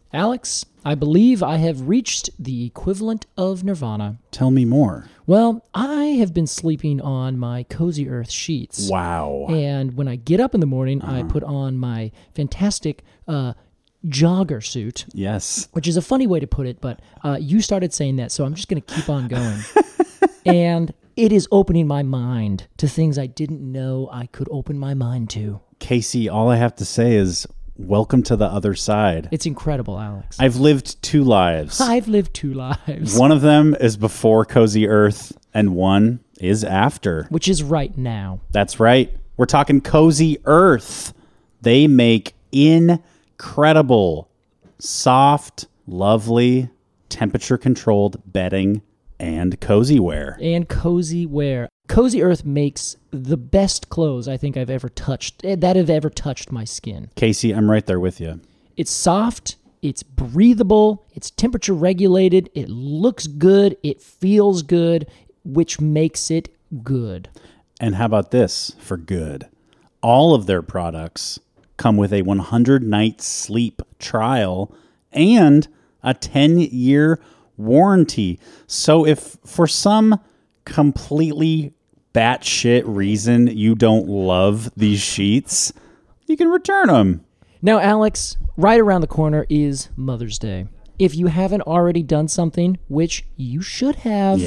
Alex, I believe I have reached the equivalent of nirvana. Tell me more. Well, I have been sleeping on my Cozy Earth sheets. Wow. And when I get up in the morning, I put on my fantastic jogger suit. Yes. Which is a funny way to put it, but you started saying that, so I'm just going to keep on going. And it is opening my mind to things I didn't know I could open my mind to. Casey, all I have to say is welcome to the other side. It's incredible, Alex. I've lived 2 lives. I've lived 2 lives. One of them is before Cozy Earth, and one is after. Which is right now. That's right. We're talking Cozy Earth. They make incredible, soft, lovely, temperature-controlled bedding and cozy wear. And cozy wear. Cozy Earth makes the best clothes I think I've ever touched, that have ever touched my skin. Casey, I'm right there with you. It's soft, it's breathable, it's temperature regulated, it looks good, it feels good, which makes it good. And how about this for good? All of their products come with a 100-night sleep trial and a 10-year warranty. So if for some completely batshit reason you don't love these sheets, you can return them. Now, Alex, right around the corner is Mother's Day. If you haven't already done something, which you should have,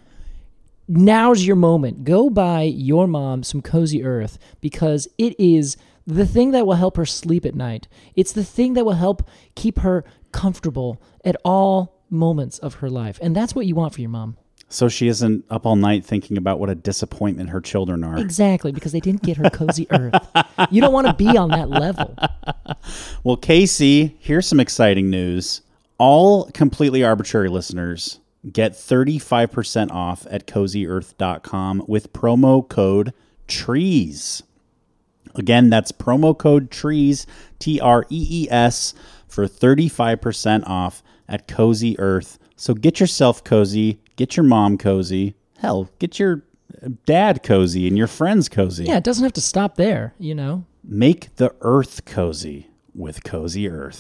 now's your moment. Go buy your mom some Cozy Earth because it is the thing that will help her sleep at night. It's the thing that will help keep her comfortable at all moments of her life. And that's what you want for your mom. So she isn't up all night thinking about what a disappointment her children are. Exactly, because they didn't get her Cozy Earth. You don't want to be on that level. Well, Casey, here's some exciting news. All Completely Arbitrary listeners get 35% off at CozyEarth.com with promo code TREES. Again, that's promo code TREES, TREES, for 35% off at Cozy Earth. So get yourself cozy, get your mom cozy, hell, get your dad cozy and your friends cozy. Yeah, it doesn't have to stop there, you know. Make the earth cozy with Cozy Earth.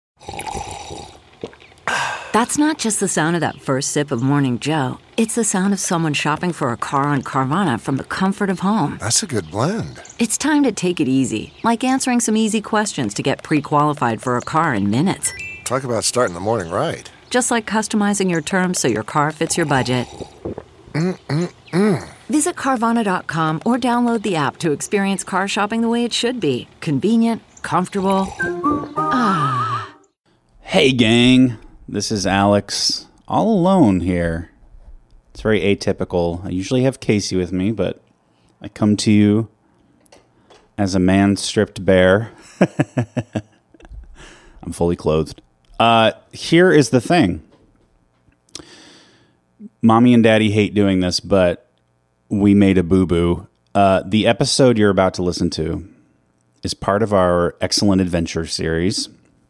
That's not just the sound of that first sip of Morning Joe. It's the sound of someone shopping for a car on Carvana from the comfort of home. That's a good blend. It's time to take it easy, like answering some easy questions to get pre-qualified for a car in minutes. Talk about starting the morning right. Just like customizing your terms so your car fits your budget. Visit Carvana.com or download the app to experience car shopping the way it should be. Convenient, comfortable. Hey, gang. This is Alex, all alone here. It's very atypical. I usually have Casey with me, but I come to you as a man stripped bare. I'm fully clothed. Here is the thing. Mommy and Daddy hate doing this, but we made a boo-boo. The episode you're about to listen to is part of our Excellent Adventure series,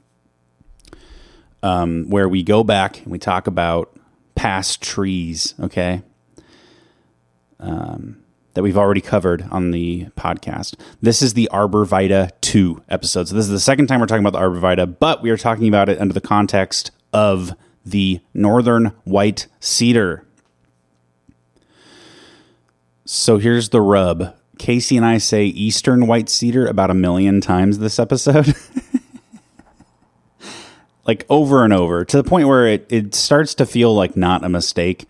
where we go back and we talk about past trees, okay? That we've already covered on the podcast. This is the Arbor Vitae 2 episode. So this is the second time we're talking about the Arbor Vitae, but we are talking about it under the context of the Northern White Cedar. So here's the rub. Casey and I say Eastern White Cedar about 1 million times this episode. Like over and over, to the point where it starts to feel like not a mistake.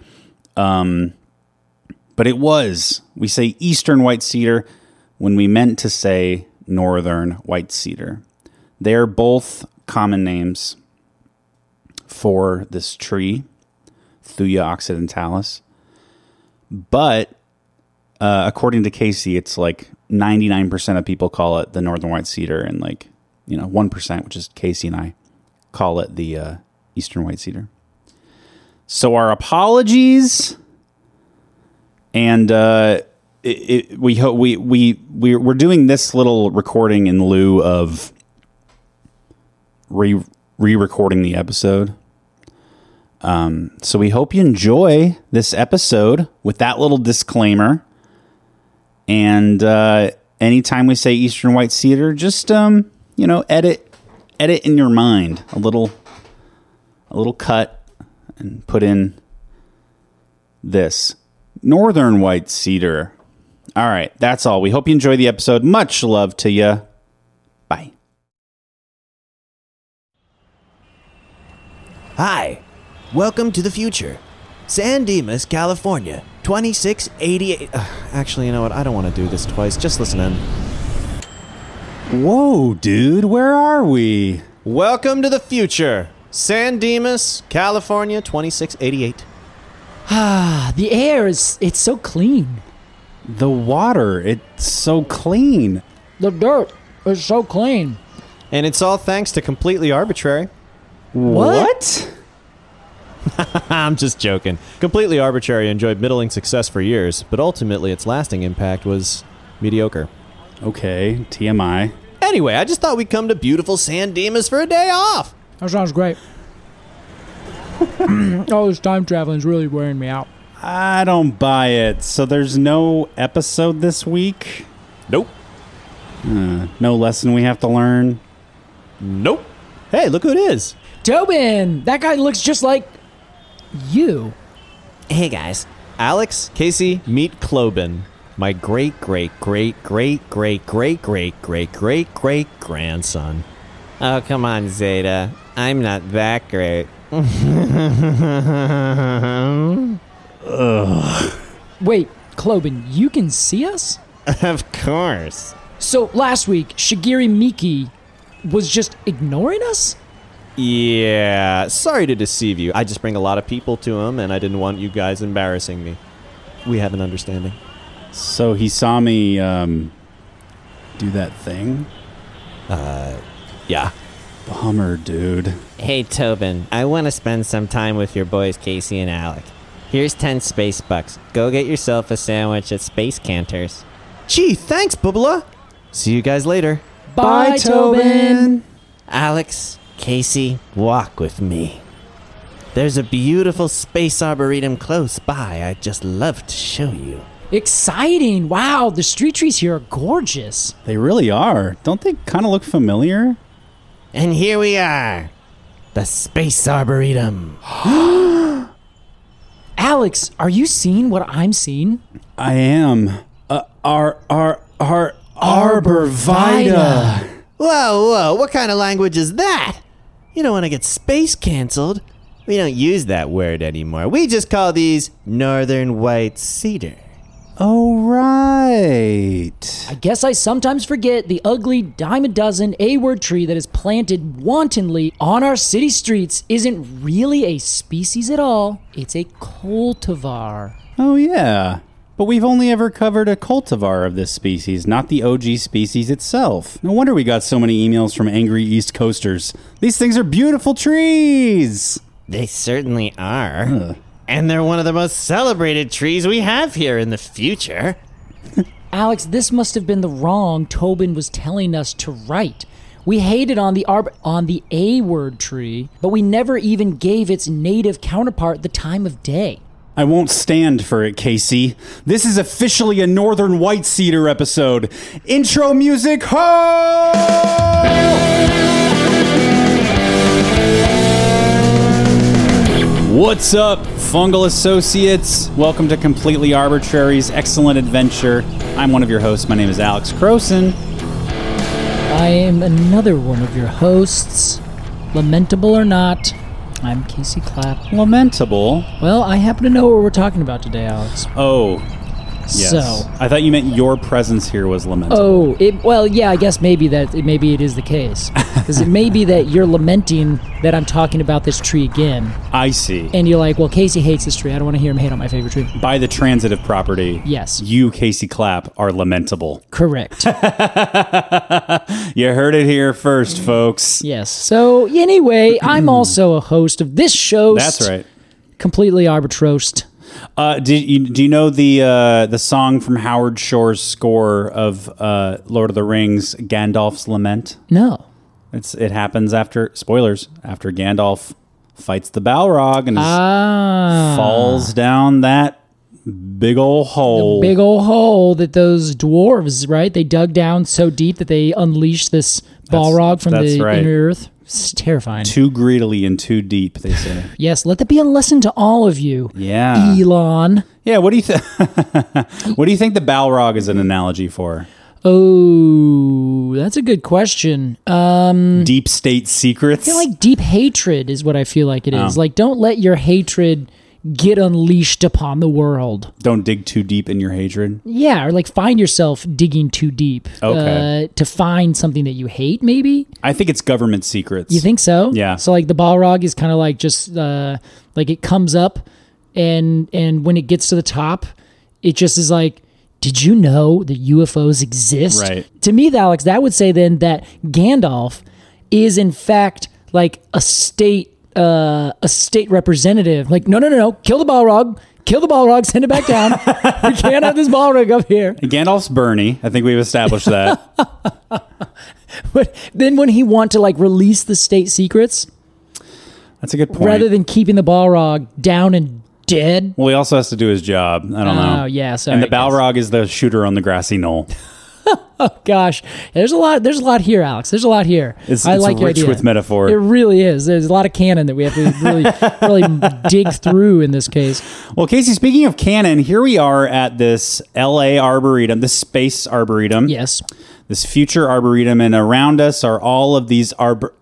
But it was. We say Eastern White Cedar when we meant to say Northern White Cedar. They are both common names for this tree, Thuya occidentalis. But according to Casey, it's like 99% of people call it the Northern White Cedar, and 1%, which is Casey and I, call it the Eastern White Cedar. So our apologies. And we hope we're doing this little recording in lieu of re-recording the episode. So we hope you enjoy this episode with that little disclaimer. And anytime we say Eastern White Cedar, just edit in your mind a little a little cut and put in this Northern White Cedar. All right, that's all. We hope you enjoy the episode. Much love to you. Bye. Hi, welcome to the future. San Dimas, California, 2688. Actually, you know what? I don't want to do this twice. Just listen in. Whoa, dude, where are we? Welcome to the future. San Dimas, California, 2688. The air it's so clean. The water, it's so clean. The dirt is so clean. And it's all thanks to Completely Arbitrary. What? I'm just joking. Completely Arbitrary enjoyed middling success for years, but ultimately its lasting impact was mediocre. Okay, TMI. Anyway, I just thought we'd come to beautiful San Dimas for a day off. That sounds great. All this time traveling is really wearing me out. I don't buy it. So there's no episode this week? Nope. No lesson we have to learn? Nope. Hey, look who it is. Tobin! That guy looks just like you. Hey, guys. Alex, Casey, meet Clobin. My great-great-great-great-great-great-great-great-great-grandson. Oh, come on, Zeta. I'm not that great. Wait, Clobin, you can see us? Of course. So last week, Shigeru Miki was just ignoring us? Yeah, sorry to deceive you. I just bring a lot of people to him, and I didn't want you guys embarrassing me. We have an understanding. So he saw me do that thing? Yeah. Bummer, dude. Hey, Tobin, I want to spend some time with your boys, Casey and Alec. Here's 10 space bucks. Go get yourself a sandwich at Space Cantors. Gee, thanks, Bubala. See you guys later. Bye, Tobin! Alex, Casey, walk with me. There's a beautiful space arboretum close by I'd just love to show you. Exciting! Wow, the street trees here are gorgeous. They really are. Don't they kind of look familiar? And here we are, the Space Arboretum. Alex, are you seeing what I'm seeing? I am. Arbor Vitae. Whoa, what kind of language is that? You don't want to get space canceled. We don't use that word anymore. We just call these Northern White Cedar. Oh, right. I guess I sometimes forget the ugly dime a dozen A-word tree that is planted wantonly on our city streets isn't really a species at all. It's a cultivar. Oh, yeah. But we've only ever covered a cultivar of this species, not the OG species itself. No wonder we got so many emails from angry East Coasters. These things are beautiful trees. They certainly are. And they're one of the most celebrated trees we have here in the future. Alex, this must have been the wrong Tobin was telling us to write. We hated on the A-word tree, but we never even gave its native counterpart the time of day. I won't stand for it, Casey. This is officially a Northern White Cedar episode. Intro music, ho! What's up, Fungal Associates? Welcome to Completely Arbitrary's Excellent Adventure. I'm one of your hosts. My name is Alex Croson. I am another one of your hosts. Lamentable or not, I'm Casey Clapp. Lamentable? Well, I happen to know what we're talking about today, Alex. Oh, yes. So, I thought you meant your presence here was lamentable. Yeah, I guess maybe it is the case. Because it may be that you're lamenting that I'm talking about this tree again. I see. And you're like, well, Casey hates this tree. I don't want to hear him hate on my favorite tree. By the transitive property, yes, you, Casey Clapp, are lamentable. Correct. You heard it here first, folks. Yes. So, anyway, I'm also a host of this show. That's right. Completely Arbitrost. Do you know the song from Howard Shore's score of Lord of the Rings, Gandalf's Lament? No. It happens after Gandalf fights the Balrog and falls down that big old hole. The big old hole that those dwarves, right? They dug down so deep that they unleashed this Balrog from the inner earth. It's terrifying. Too greedily and too deep, they say. Yes, let that be a lesson to all of you. Yeah. Elon. Yeah, what do you think? What do you think the Balrog is an analogy for? Oh, that's a good question. Deep state secrets? I feel like deep hatred is what I feel like it is. Like, don't let your hatred get unleashed upon the world. Don't dig too deep in your hatred. Yeah, or like find yourself digging too deep to find something that you hate, maybe. I think it's government secrets. You think so? Yeah. So like the Balrog is kind of like just like it comes up and when it gets to the top, it just is like, did you know that UFOs exist? Right. To me, Alex, that would say then that Gandalf is in fact like a state representative. Like, no, kill the Balrog, send it back down. We can't have this Balrog up here. Gandalf's Bernie. I think we've established that. But then when he want to like release the state secrets, That's a good point. rather than keeping the Balrog down and dead. Well, he also has to do his job. I don't know. Oh, yeah. So And the Balrog is the shooter on the grassy knoll. Gosh, there's a lot here, Alex. There's a lot here. It's like your rich idea. with metaphor. It really is. There's a lot of canon that we have to really dig through in this case. Well, Casey, speaking of canon, here we are at this LA Arboretum, this space Arboretum. Yes. This future Arboretum, and around us are all of these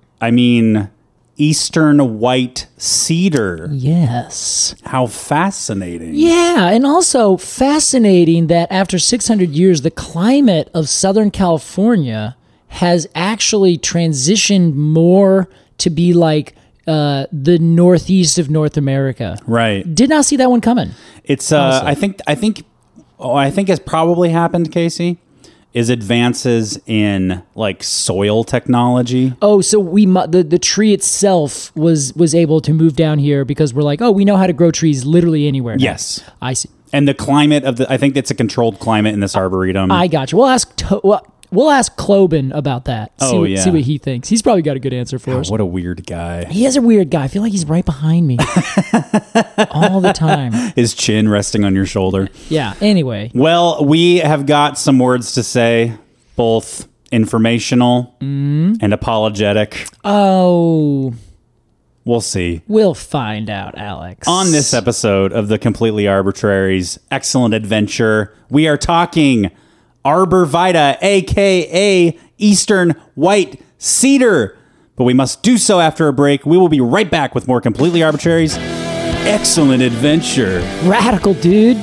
Eastern white cedar. Yes. How fascinating. Yeah, and also fascinating that after 600 years, the climate of Southern California has actually transitioned more to be like the northeast of North America. Right. Did not see that one coming. It's I think has probably happened, Casey, is advances in like soil technology. Oh, so the tree itself was able to move down here because we're like, oh, we know how to grow trees literally anywhere now. Yes. I see. And the climate I think it's a controlled climate in this arboretum. I got you. We'll ask Clobin about that. See what he thinks. He's probably got a good answer for us. What a weird guy. He is a weird guy. I feel like he's right behind me all the time. His chin resting on your shoulder. Yeah. Anyway. Well, we have got some words to say, both informational and apologetic. Oh. We'll see. We'll find out, Alex. On this episode of the Completely Arbitrary's Excellent Adventure, we are talking Arbor Vitae, a.k.a. Eastern White Cedar. But we must do so after a break. We will be right back with more Completely Arbitrary's Excellent Adventure. Radical, dude.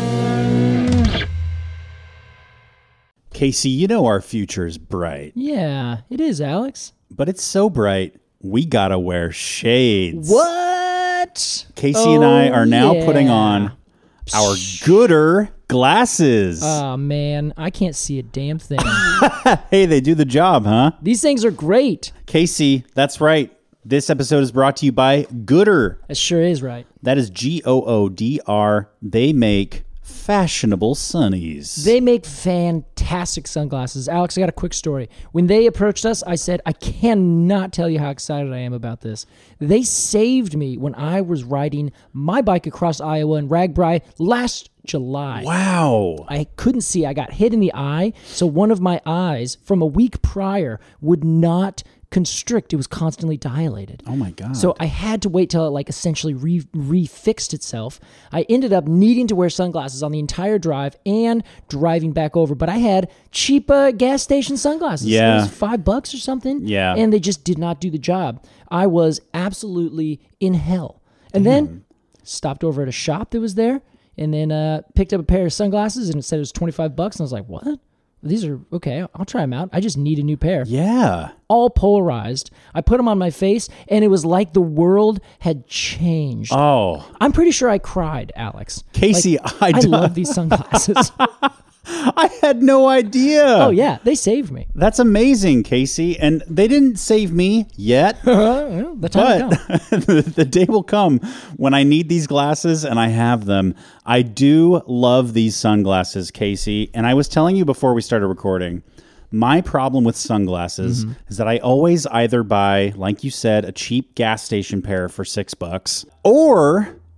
Casey, you know our future's bright. Yeah, it is, Alex. But it's so bright, we gotta wear shades. What? Casey and I are now putting on our gooder glasses. Oh, man. I can't see a damn thing. Hey, they do the job, huh? These things are great. Casey, that's right. This episode is brought to you by Gooder. That sure is right. That is Goodr. They make fashionable sunnies. They make fantastic sunglasses. Alex, I got a quick story. When they approached us, I said, I cannot tell you how excited I am about this. They saved me when I was riding my bike across Iowa in Ragbri last July. Wow. I couldn't see. I got hit in the eye. So one of my eyes from a week prior would not constrict. It was constantly dilated. Oh my God. So I had to wait till it like essentially refixed itself. I ended up needing to wear sunglasses on the entire drive and driving back over. But I had cheap gas station sunglasses. Yeah. It was $5 or something. Yeah. And they just did not do the job. I was absolutely in hell. And then stopped over at a shop that was there and then picked up a pair of sunglasses and it said it was $25. And I was like, what? These are okay. I'll try them out. I just need a new pair. Yeah. All polarized. I put them on my face, and it was like the world had changed. Oh. I'm pretty sure I cried, Alex. Casey, I love these sunglasses. I had no idea. Oh, yeah. They saved me. That's amazing, Casey. And they didn't save me yet. The time will come. The day will come when I need these glasses and I have them. I do love these sunglasses, Casey. And I was telling you before we started recording, my problem with sunglasses is that I always either buy, like you said, a cheap gas station pair for $6, or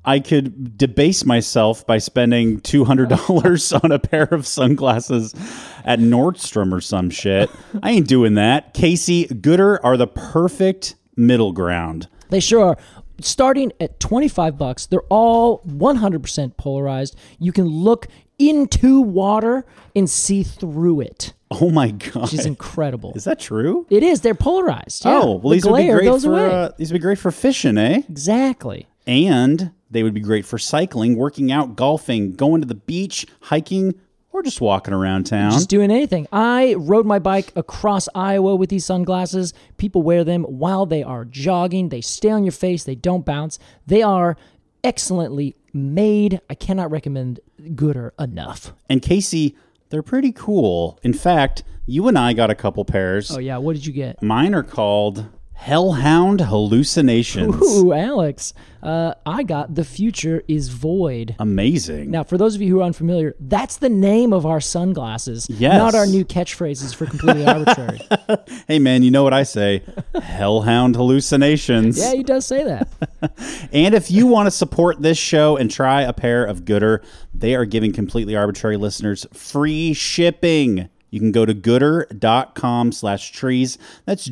I could debase myself by spending $200 on a pair of sunglasses at Nordstrom or some shit. I ain't doing that. Casey, Goodr are the perfect middle ground. They sure are. Starting at $25, they're all 100% polarized. You can look into water and see through it. Oh my god, which is incredible. Is that true? It is. They're polarized. Yeah. Oh, well, these would be great for fishing, eh? Exactly. And they would be great for cycling, working out, golfing, going to the beach, hiking, or just walking around town. Just doing anything. I rode my bike across Iowa with these sunglasses. People wear them while they are jogging. They stay on your face. They don't bounce. They are excellently made. I cannot recommend Goodr enough. And Casey, they're pretty cool. In fact, you and I got a couple pairs. Oh, yeah. What did you get? Mine are called Hellhound Hallucinations. Ooh, Alex. I got The Future is Void. Amazing. Now, for those of you who are unfamiliar, that's the name of our sunglasses, yes. Not our new catchphrases for Completely Arbitrary. Hey, man, you know what I say? Hellhound Hallucinations. Yeah, he does say that. And if you want to support this show and try a pair of Goodr, they are giving Completely Arbitrary listeners free shipping. You can go to goodr.com/trees. That's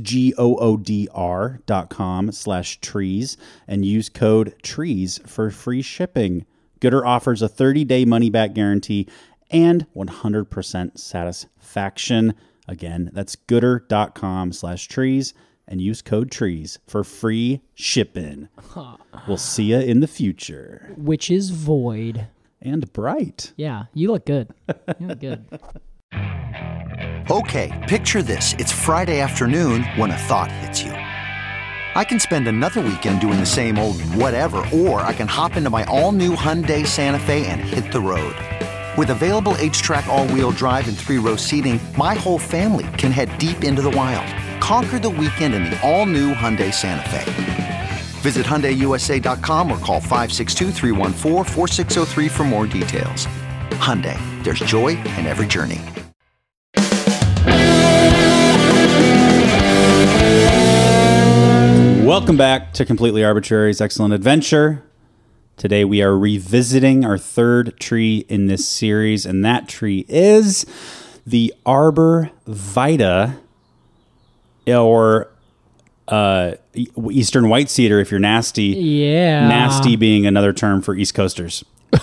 GOODR.com/trees and use code TREES for free shipping. Goodr offers a 30-day money-back guarantee and 100% satisfaction. Again, that's goodr.com/trees and use code TREES for free shipping. We'll see you in the future. Which is void. And bright. Yeah, you look good. You look good. Okay, picture this. It's Friday afternoon when a thought hits you. I can spend another weekend doing the same old whatever, or I can hop into my all-new Hyundai Santa Fe and hit the road. With available H-Track all-wheel drive and 3-row seating, my whole family can head deep into the wild. Conquer the weekend in the all-new Hyundai Santa Fe. Visit HyundaiUSA.com or call 562-314-4603 for more details. Hyundai, there's joy in every journey. Welcome back to Completely Arbitrary's Excellent Adventure. Today we are revisiting our third tree in this series, and that tree is the Arbor Vitae, or Eastern White Cedar if you're nasty. Yeah. Nasty being another term for East Coasters.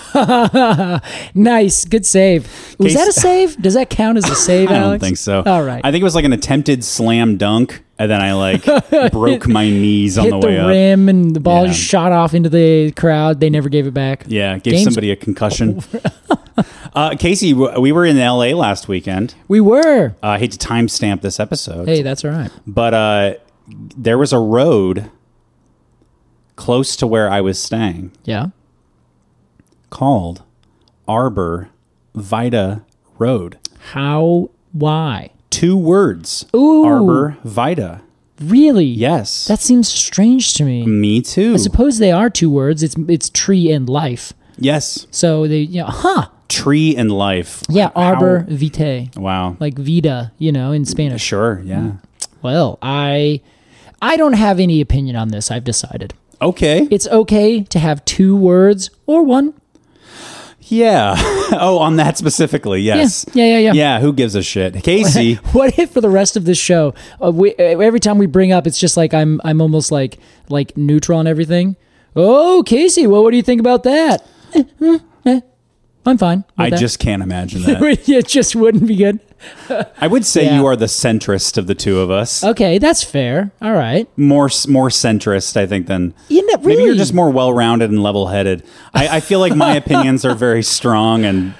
Nice. Good save. Was that a save? Does that count as a save, Alex? I don't think so. All right. I think it was like an attempted slam dunk, and then I broke my knees on the way up. Hit the rim, and the ball just shot off into the crowd. They never gave it back. Yeah, gave somebody a concussion. Casey, we were in L.A. last weekend. We were. I hate to timestamp this episode. Hey, that's all right. But there was a road close to where I was staying. Yeah. Called Arbor Vitae Road. How? Why? 2 words. Ooh. Arbor Vitae. Really? Yes. That seems strange to me. Me too. I suppose they are 2 words. It's tree and life. Yes. So they, Tree and life. Yeah, Arbor Vitae. Wow. Like vida, in Spanish. Sure, yeah. Well, I don't have any opinion on this. I've decided. Okay. It's okay to have 2 words or 1. Yeah. Oh, on that specifically, yes. Yeah. Yeah, who gives a shit? Casey. What if for the rest of this show, every time we bring up, it's just like I'm almost like neutral on everything. Oh, Casey, well, what do you think about that? I'm fine. I just can't imagine that. It just wouldn't be good. I would say you are the centrist of the 2 of us. Okay, that's fair. All right. More centrist, I think, than... Really? Maybe you're just more well-rounded and level-headed. I feel like my opinions are very strong and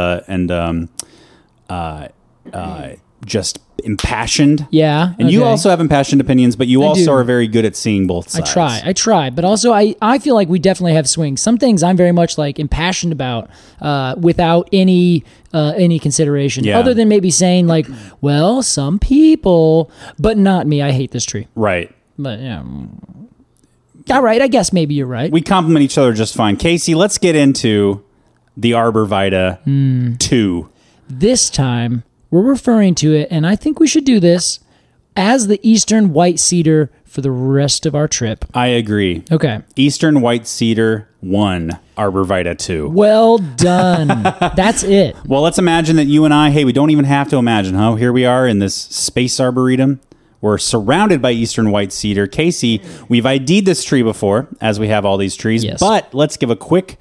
just impassioned. Yeah. And you also have impassioned opinions, but you also are very good at seeing both sides. I try. But also, I feel like we definitely have swings. Some things I'm very much impassioned about without any consideration. Other than maybe saying well, some people, but not me. I hate this tree. Right. But yeah. All right. I guess maybe you're right. We complement each other just fine. Casey, let's get into the Arbor Vitae 2. This time, we're referring to it, and I think we should do this, as the Eastern White Cedar for the rest of our trip. I agree. Okay. Eastern white cedar 1, arborvitae 2. Well done. That's it. Well, let's imagine that you and I, hey, we don't even have to imagine, huh? Here we are in this space arboretum. We're surrounded by eastern white cedar. Casey, we've ID'd this tree before, as we have all these trees, Yes. but let's give a quick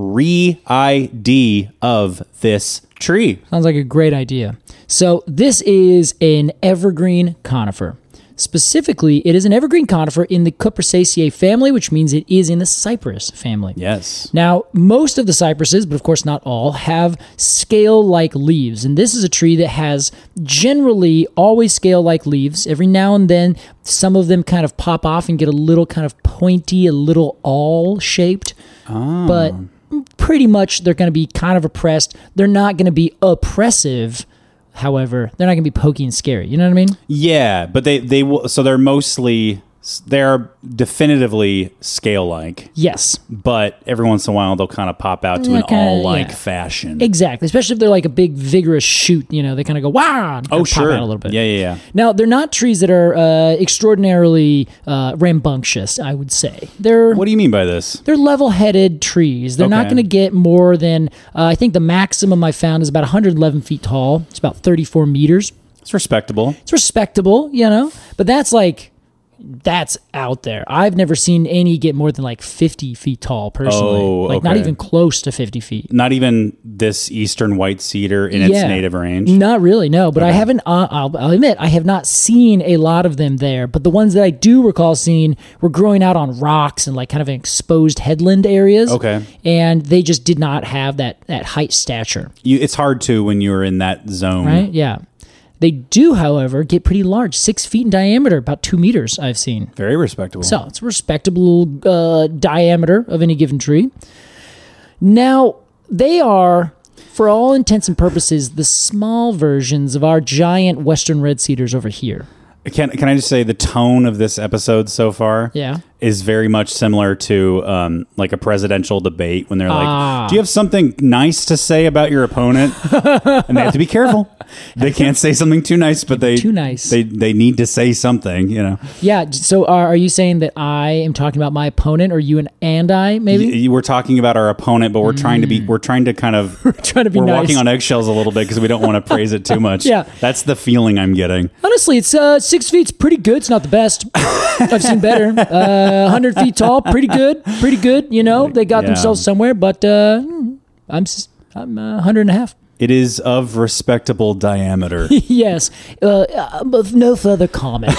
re-ID of this tree. Sounds like a great idea. So this is an evergreen conifer. Specifically, it is an evergreen conifer in the Cupressaceae family, which means it is in the cypress family. Yes. Now, most of the cypresses, but of course not all, have scale-like leaves. And this is a tree that has generally always scale-like leaves. Every now and then, some of them kind of pop off and get a little kind of pointy, a little awl-shaped. But pretty much they're going to be kind of oppressed. They're not going to be oppressive. However, they're not going to be pokey and scary. You know what I mean? Yeah, but they will. So they're definitively scale-like. Yes. But every once in a while, they'll kind of pop out to Yeah, an kinda, all-like yeah. fashion. Exactly. Especially if they're like a big, vigorous shoot. You know, they kind of go, wow, and Oh, pop sure. out a little bit. Yeah. Now, they're not trees that are extraordinarily rambunctious, I would say. What do you mean by this? They're level-headed trees. They're not Okay. going to get more than, I think the maximum I found is about 111 feet tall. It's about 34 meters. It's respectable. It's respectable, you know, but that's out there. I've never seen any get more than like 50 feet tall personally. Oh, Not okay. even close to 50 feet. Not even this eastern white cedar in its native range. Not really, no. But I haven't, I'll admit, I have not seen a lot of them there. But the ones that I do recall seeing were growing out on rocks and like kind of exposed headland areas. Okay. And they just did not have that height stature. It's hard to when you're in that zone. Right? Yeah. They do, however, get pretty large, 6 feet in diameter, about 2 meters I've seen. Very respectable. So it's a respectable diameter of any given tree. Now, they are, for all intents and purposes, the small versions of our giant western red cedars over here. Can I just say the tone of this episode so far Yeah. is very much similar to like a presidential debate when they're like, do you have something nice to say about your opponent? And they have to be careful. They can't say something too nice, but Too nice. They need to say something, you know. Yeah. So are you saying that I am talking about my opponent, or you and I, maybe? We're talking about our opponent, but we're trying to be We're we're nice. walking on eggshells a little bit because we don't want to praise it too much. Yeah. That's the feeling I'm getting. Honestly, it's 6 feet's pretty good. It's not the best. I've seen better. 100 feet tall, pretty good. Pretty good. You know, they got Yeah. themselves somewhere, but I'm 100 and a half. It is of respectable diameter. Yes. But no further comment.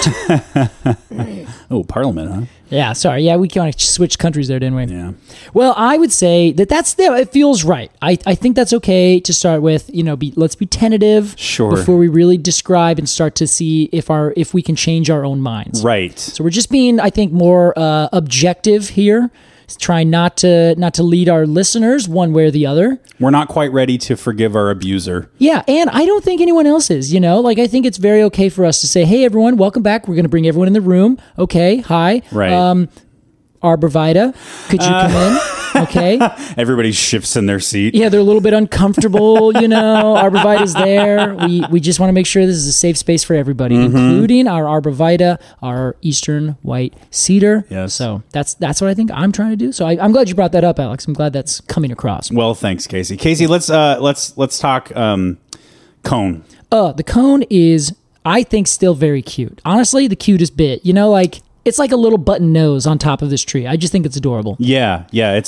Oh, Parliament, huh? Yeah, sorry. Yeah, we kind of switched countries there, didn't we? Yeah. Well, I would say that's there. It feels right. I think that's okay to start with. You know, let's be tentative Sure. before we really describe and start to see if we can change our own minds. Right. So we're just being, I think, more objective here. Trying not to lead our listeners one way or the other. We're not quite ready to forgive our abuser. Yeah, and I don't think anyone else is, you know? Like, I think it's very okay for us to say, hey, everyone, welcome back. We're going to bring everyone in the room. Okay, hi. Right. Arborvitae, could you come in? Okay. Everybody shifts in their seat. Yeah, they're a little bit uncomfortable, you know. Arborvitae's there. We just want to make sure this is a safe space for everybody, including our arborvitae, our eastern white cedar. Yes. So that's what I think I'm trying to do. So I'm glad you brought that up, Alex. I'm glad that's coming across. Well, thanks, Casey. Casey, let's talk cone. The cone is, I think, still very cute. Honestly, the cutest bit. You know, like, it's like a little button nose on top of this tree. I just think it's adorable. Yeah.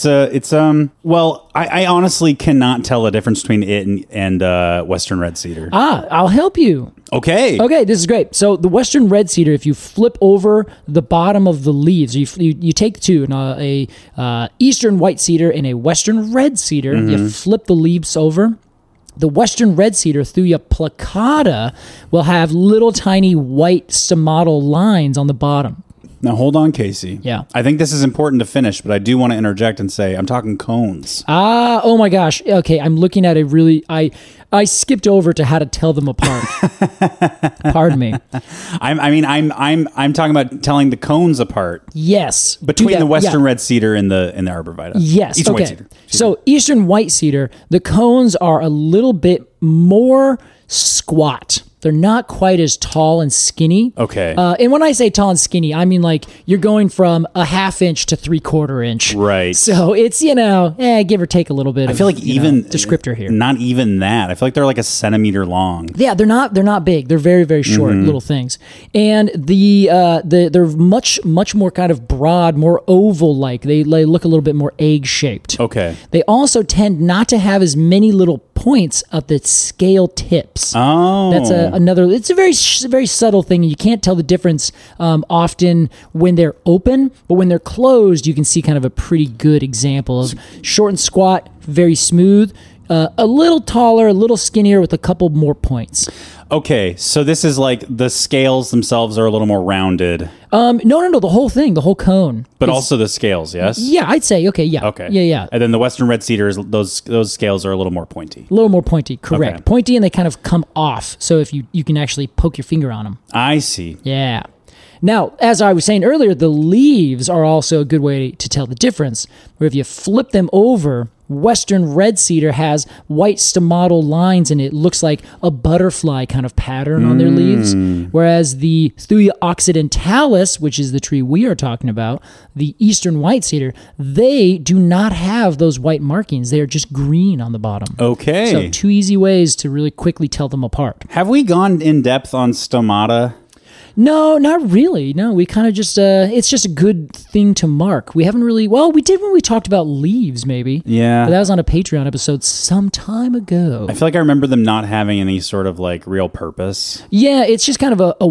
Well, I honestly cannot tell the difference between it and Western red cedar. I'll help you. Okay. Okay, this is great. So the Western red cedar, if you flip over the bottom of the leaves, you take two, a Eastern white cedar and a Western red cedar, you flip the leaves over. The Western red cedar, Thuja plicata, will have little tiny white stomatal lines on the bottom. Now hold on, Casey. Yeah. I think this is important to finish, but I do want to interject and say I'm talking cones. Oh my gosh. Okay, I'm looking at I skipped over to how to tell them apart. Pardon me. I'm talking about telling the cones apart Yes. between the Western Yeah. red cedar and the arborvitae. Yes. Eastern okay. white cedar. So Eastern white cedar, the cones are a little bit more squat. They're not quite as tall and skinny. Okay. And when I say tall and skinny, I mean like you're going from a 1/2 inch to 3/4 inch. Right. So it's, give or take a little bit. I feel like even descriptor here. Not even that. I feel like they're like a centimeter long. Yeah, they're not big. They're very, very short little things. And they're much more kind of broad, more oval like. They look a little bit more egg shaped. Okay. They also tend not to have as many little points at the scale tips. Oh. That's it's a very subtle thing. You can't tell the difference often when they're open, but when they're closed, you can see kind of a pretty good example of short and squat, very smooth, a little taller, a little skinnier with a couple more points. Okay, so this is like the scales themselves are a little more rounded. No, the whole thing, the whole cone. But also the scales, yes? Yeah, I'd say, okay, yeah. Okay. Yeah. And then the Western red cedars, those scales are a little more pointy. A little more pointy, correct. Okay. Pointy, and they kind of come off, so if you can actually poke your finger on them. I see. Yeah. Now, as I was saying earlier, the leaves are also a good way to tell the difference. Where if you flip them over, Western red cedar has white stomatal lines and it looks like a butterfly kind of pattern on their leaves. Whereas the Thuya occidentalis, which is the tree we are talking about, the eastern white cedar, they do not have those white markings. They are just green on the bottom. Okay. So 2 easy ways to really quickly tell them apart. Have we gone in depth on stomata? No, not really. No, we kind of just, it's just a good thing to mark. We haven't really, we did when we talked about leaves, maybe. Yeah. But that was on a Patreon episode some time ago. I feel like I remember them not having any sort of like real purpose. Yeah, it's just kind of a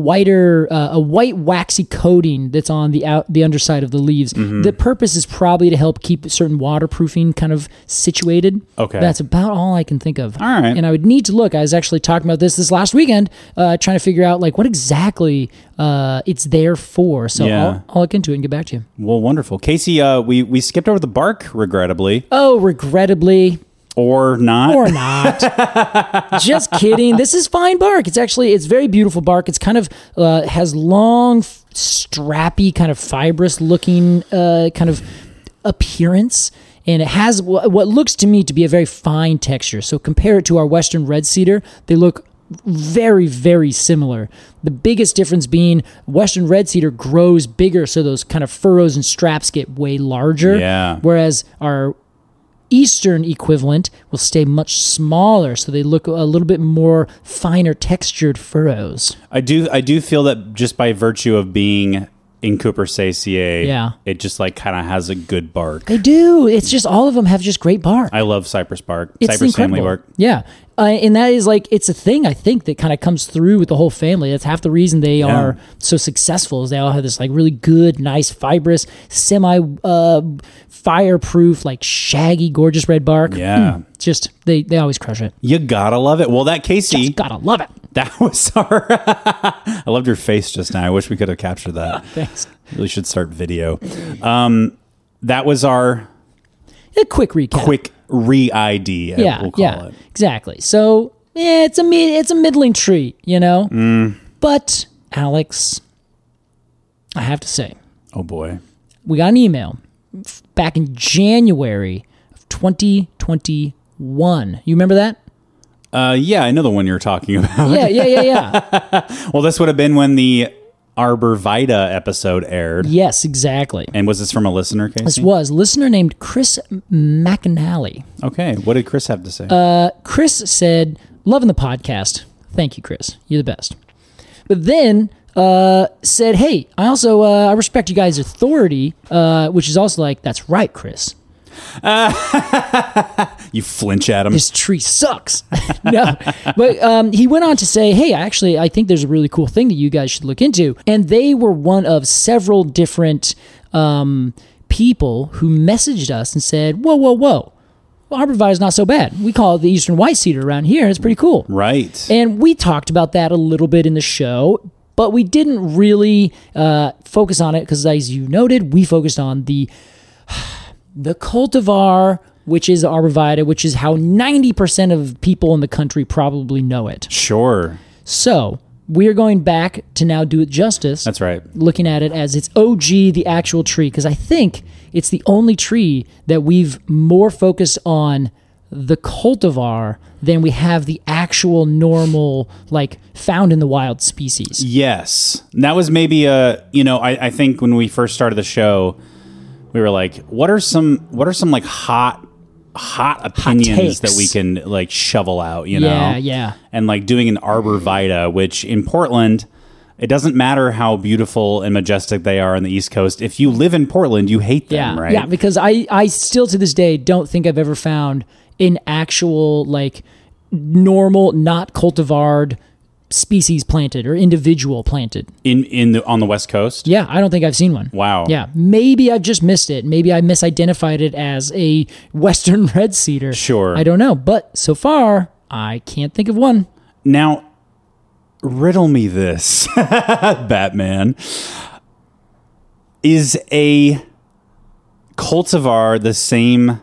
white waxy coating that's on the underside of the leaves. The purpose is probably to help keep certain waterproofing kind of situated. Okay. That's about all I can think of. All right. And I would need to look. I was actually talking about this last weekend, trying to figure out like what exactly it's there for. So Yeah. I'll look into it and get back to you. Well, wonderful. Casey, we skipped over the bark, regrettably. Oh, regrettably. Or not. Or not. Just kidding. This is fine bark. It's very beautiful bark. It's kind of has long, strappy, kind of fibrous looking kind of appearance. And it has what looks to me to be a very fine texture. So compare it to our Western red cedar. They look very, very similar. The biggest difference being Western red cedar grows bigger, so those kind of furrows and straps get way larger. Yeah. Whereas our Eastern equivalent will stay much smaller, so they look a little bit more finer textured furrows. I do feel that just by virtue of being in Cupersaceae, Yeah. it just like kind of has a good bark. They do. It's just all of them have just great bark. I love cypress bark, It's cypress family incredible. bark. Yeah. And that is like, it's a thing, I think, that kind of comes through with the whole family. That's half the reason they are so successful is they all have this like really good, nice, fibrous, fireproof, like shaggy, gorgeous red bark. Yeah. Just, they always crush it. You gotta love it. Well, that Casey, Just gotta love it. that was our. I loved your face just now. I wish we could have captured that. Thanks. Really should start video. That was our A quick recap. quick re-ID. We'll call it. Exactly. So it's a middling treat, But Alex, I have to say, Oh boy. we got an email back in January of 2021. You remember that? Yeah, I know the one you're talking about. Yeah. Well, this would have been when the Arbor Vitae episode aired. Yes, exactly. And was this from a listener, Casey? This was a listener named Chris McAnally. Okay. What did Chris have to say? Chris said, loving the podcast. Thank you, Chris. You're the best. But then said, hey, I respect you guys' authority, which is also like, that's right, Chris. You flinch at him. This tree sucks. No, but he went on to say, hey, actually, I think there's a really cool thing that you guys should look into. And they were one of several different people who messaged us and said, whoa. Well, Arbor Vitae is not so bad. We call it the Eastern White Cedar around here, and it's pretty cool. Right. And we talked about that a little bit in the show, but we didn't really focus on it because, as you noted, we focused on the cultivar, which is Arbor Vitae, which is how 90% of people in the country probably know it. Sure. So we're going back to now do it justice. That's right. Looking at it as its OG, the actual tree, because I think it's the only tree that we've more focused on the cultivar than we have the actual normal, like, found in the wild species. Yes. That was maybe I think when we first started the show, we were like, what are some like hot opinions that we can like shovel out, Yeah. And like doing an arborvitae, which in Portland, it doesn't matter how beautiful and majestic they are on the East Coast. If you live in Portland, you hate them, right? Yeah, because I still to this day don't think I've ever found an actual like normal, not cultivared species planted or individual planted on the West Coast. Yeah, I don't think I've seen one. Wow. Yeah, maybe I've just missed it. Maybe I misidentified it as a Western red cedar. Sure. I don't know, but so far I can't think of one. Now, riddle me this, Batman. Is a cultivar the same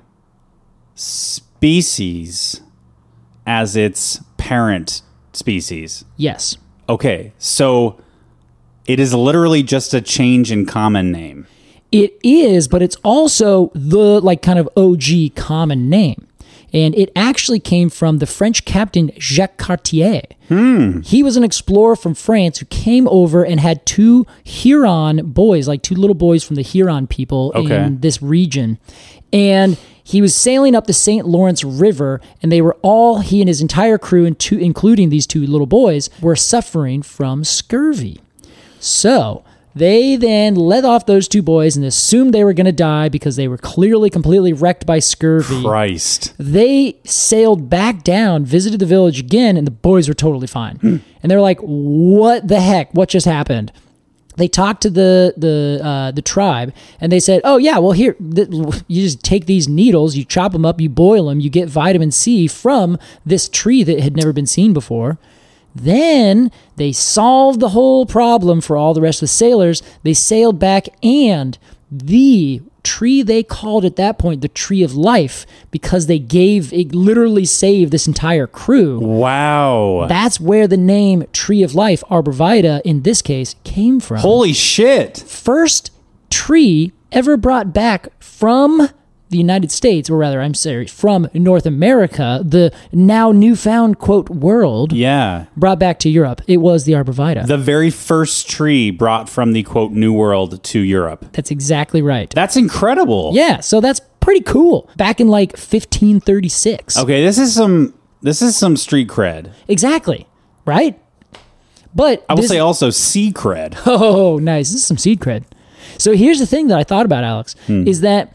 species as its parent species? Yes. Okay, so it is literally just a change in common name. It is, but it's also the like kind of OG common name. And it actually came from the French captain Jacques Cartier. He was an explorer from France who came over and had two Huron boys, like two little boys from the Huron people in this region. And he was sailing up the St. Lawrence River, and he and his entire crew, including these two little boys, were suffering from scurvy. So they then let off those two boys and assumed they were going to die because they were clearly completely wrecked by scurvy. Christ. They sailed back down, visited the village again, and the boys were totally fine. And they were like, what the heck? What just happened? They talked to the tribe, and they said, oh, yeah, well, here, you just take these needles, you chop them up, you boil them, you get vitamin C from this tree that had never been seen before. Then they solved the whole problem for all the rest of the sailors. They sailed back, and the tree they called at that point the Tree of Life because it literally saved this entire crew. Wow. That's where the name Tree of Life, arborvitae in this case, came from. Holy shit. First tree ever brought back from the United States, or rather, I'm sorry, from North America, the now newfound, quote, world, brought back to Europe. It was the arborvitae. The very first tree brought from the, quote, New World to Europe. That's exactly right. That's incredible. Yeah, so that's pretty cool. Back in like 1536. Okay, this is some street cred. Exactly, right? But I will say also sea cred. Oh, nice. This is some seed cred. So here's the thing that I thought about, Alex, is that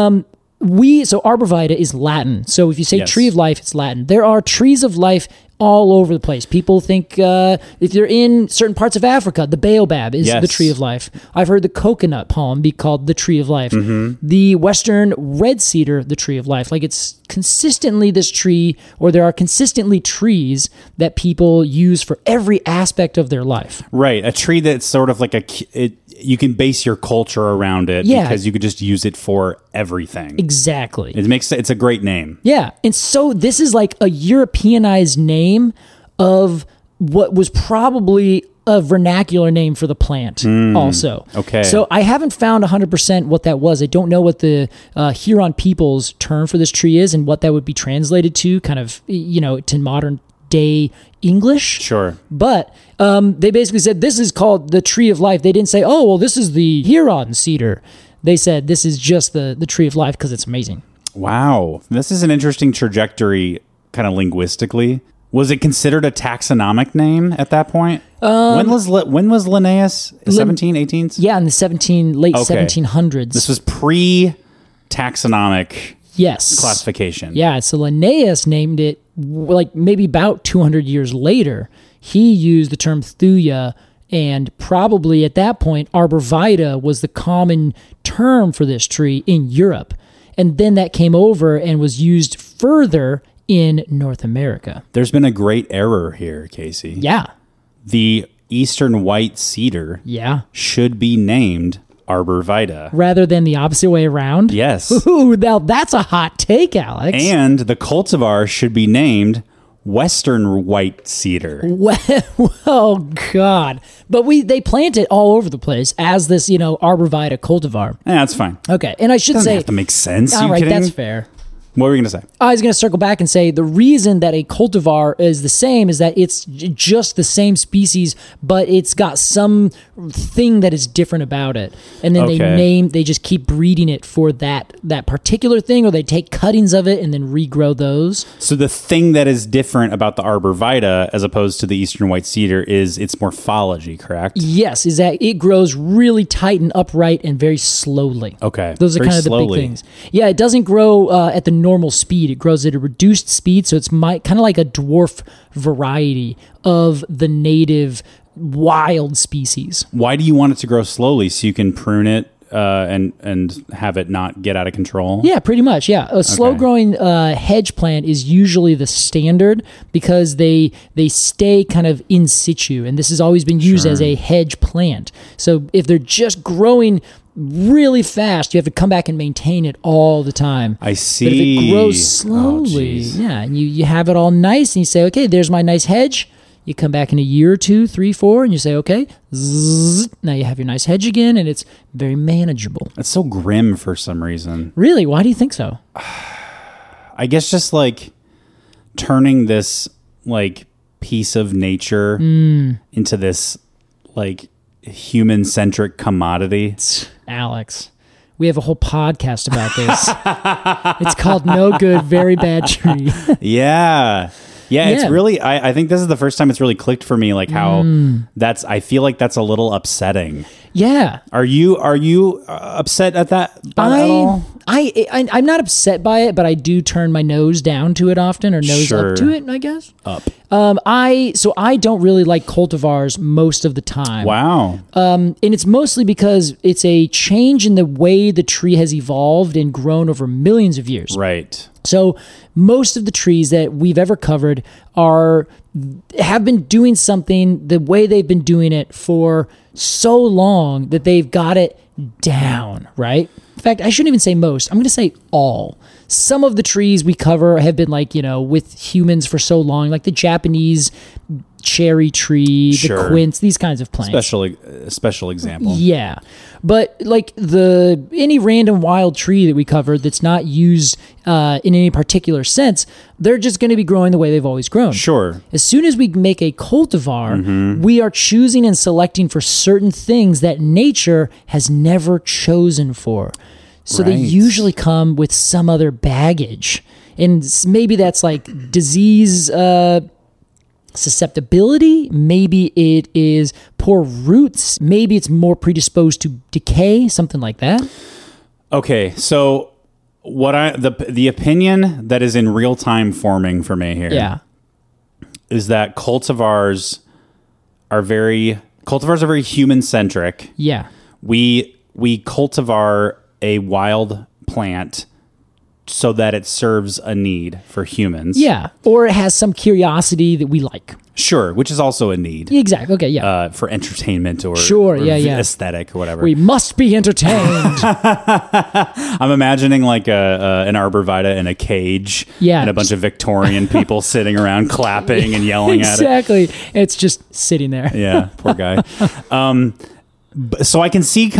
arborvitae is Latin. So if you say Tree of Life, it's Latin. There are trees of life all over the place. People think if you're in certain parts of Africa, the baobab is the Tree of Life. I've heard the coconut palm be called the Tree of Life. The Western red cedar, the Tree of Life. Like it's consistently this tree, or there are consistently trees that people use for every aspect of their life. Right. A tree that's sort of like you can base your culture around it because you could just use it for everything. Exactly. It's a great name. Yeah. And so this is like a Europeanized name of what was probably a vernacular name for the plant also. Okay. So I haven't found 100% what that was. I don't know what the Huron people's term for this tree is and what that would be translated to kind of, to modern day English. Sure. But they basically said this is called the Tree of Life. They didn't say, oh, well, this is the Huron cedar. They said this is just the Tree of Life because it's amazing. Wow. This is an interesting trajectory kind of linguistically. Was it considered a taxonomic name at that point? When was Linnaeus? 17, 18s? Yeah, in the late 1700s. This was pre-taxonomic classification. Yeah, so Linnaeus named it like maybe about 200 years later. He used the term thuya, and probably at that point, arborvitae was the common term for this tree in Europe. And then that came over and was used further in North America. There's been a great error here, Casey. Yeah. The eastern white cedar should be named arborvitae. Rather than the opposite way around? Yes. Ooh, now that's a hot take, Alex. And the cultivar should be named western white cedar. Oh, God. But they plant it all over the place as this, arborvitae cultivar. Yeah, that's fine. Okay, and I should Doesn't say... have to make sense. All right, that's fair. What were you going to say? I was going to circle back and say the reason that a cultivar is the same is that it's just the same species, but it's got some thing that is different about it. And then they just keep breeding it for that particular thing, or they take cuttings of it and then regrow those. So the thing that is different about the Arbor Vitae as opposed to the Eastern White Cedar is its morphology, correct? Yes, is that it grows really tight and upright and very slowly. Okay. Those are Very kind of slowly. the big things. Yeah, it doesn't grow at the normal speed. It grows at a reduced speed, so it's kind of like a dwarf variety of the native wild species. Why do you want it to grow slowly so you can prune it and have it not get out of control? Yeah, pretty much. Yeah, a slow-growing hedge plant is usually the standard because they stay kind of in situ, and this has always been used as a hedge plant. So if they're just growing really fast, you have to come back and maintain it all the time. I see. But if it grows slowly, and you have it all nice, and you say, okay, there's my nice hedge. You come back in a year or 2, 3, 4, and you say, okay, now you have your nice hedge again, and it's very manageable. It's so grim for some reason. Really? Why do you think so? I guess just like turning this like piece of nature into this like human-centric commodity. Alex, we have a whole podcast about this. It's called No Good, Very Bad Tree. Yeah, it's really, I think this is the first time it's really clicked for me, like how I feel like that's a little upsetting. Yeah. Are you upset at that at all? I'm not upset by it, but I do turn my nose down to it often, or nose up to it, I guess. Up. I don't really like cultivars most of the time. Wow. And it's mostly because it's a change in the way the tree has evolved and grown over millions of years. Right. So most of the trees that we've ever covered have been doing something the way they've been doing it for so long that they've got it down, right? In fact, I shouldn't even say most. I'm going to say all. Some of the trees we cover have been with humans for so long, like the Japanese cherry tree, the quince, these kinds of plants. Special example. Yeah. But like any random wild tree that we cover that's not used in any particular sense, they're just going to be growing the way they've always grown. Sure. As soon as we make a cultivar, we are choosing and selecting for certain things that nature has never chosen for. So they usually come with some other baggage. And maybe that's like disease susceptibility, maybe it is poor roots, maybe it's more predisposed to decay, something like that. Okay, so the opinion that is in real time forming for me here is that cultivars are very human centric. Yeah. We cultivar a wild plant so that it serves a need for humans. Yeah, or it has some curiosity that we like. Sure, which is also a need. Exactly, okay, yeah. For entertainment or aesthetic or whatever. We must be entertained. I'm imagining like an Arbor Vitae in a cage and a bunch of Victorian people sitting around clapping and yelling at it. Exactly. It's just sitting there. Yeah, poor guy. So I can see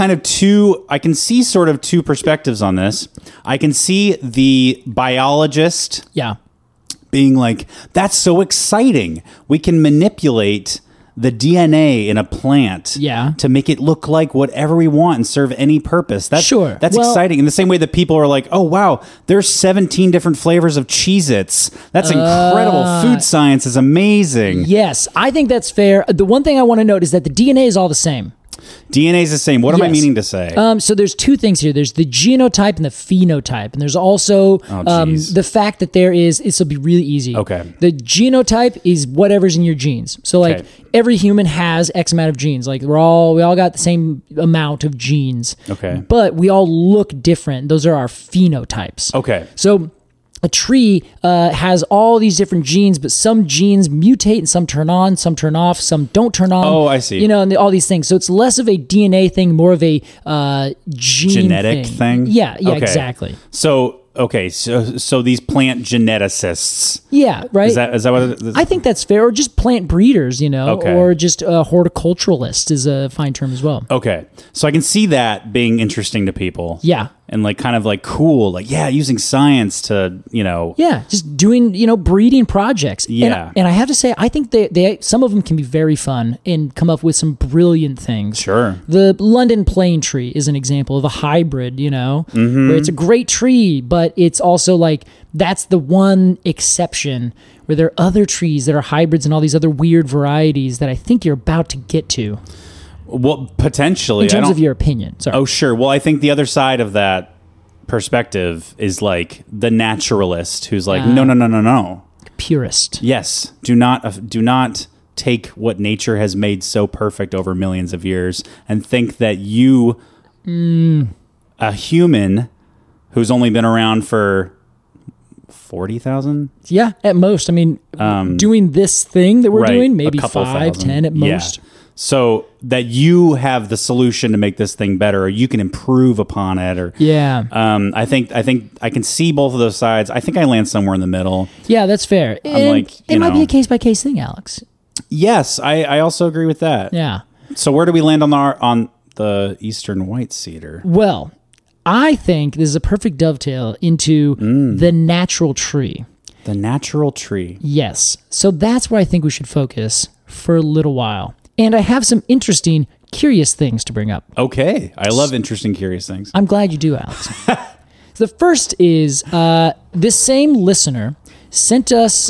sort of two perspectives on this. I can see the biologist being like, that's so exciting. We can manipulate the DNA in a plant to make it look like whatever we want and serve any purpose. That's exciting. In the same way that people are like, oh, wow, there's 17 different flavors of Cheez-Its. That's incredible. Food science is amazing. Yes, I think that's fair. The one thing I want to note is that the DNA is all the same. DNA is the same. What am I meaning to say? So there's two things here. There's the genotype and the phenotype. And there's also the fact that this will be really easy. Okay. The genotype is whatever's in your genes. So like every human has X amount of genes. Like we all got the same amount of genes. Okay. But we all look different. Those are our phenotypes. Okay. So a tree has all these different genes, but some genes mutate and some turn on, some turn off, some don't turn on. Oh, I see. And all these things. So it's less of a DNA thing, more of a genetic thing. Yeah, exactly. So these plant geneticists. Yeah, right. Is that what it is? I think that's fair. Or just plant breeders, or just horticulturalist is a fine term as well. Okay. So I can see that being interesting to people. Yeah. and like kind of like cool, like using science to just doing breeding projects. Yeah, and I have to say, I think they some of them can be very fun and come up with some brilliant things. Sure, the London plane tree is an example of a hybrid, where it's a great tree, but it's also like that's the one exception where there are other trees that are hybrids and all these other weird varieties that I think you're about to get to. Well, potentially. In terms of your opinion. Sorry. Oh, sure. Well, I think the other side of that perspective is like the naturalist who's like, no. Purist. Yes. Do not take what nature has made so perfect over millions of years and think that you, a human who's only been around for 40,000? Yeah, at most. I mean, doing this thing that we're doing, maybe 5, 10 at most. Yeah. So that you have the solution to make this thing better, or you can improve upon it, or I think I can see both of those sides. I think I land somewhere in the middle. Yeah, that's fair. It might be a case by case thing, Alex. Yes, I also agree with that. Yeah. So where do we land on the Eastern White Cedar? Well, I think this is a perfect dovetail into the natural tree. The natural tree. Yes. So that's where I think we should focus for a little while. And I have some interesting, curious things to bring up. Okay. I love interesting, curious things. I'm glad you do, Alex. The first is this same listener sent us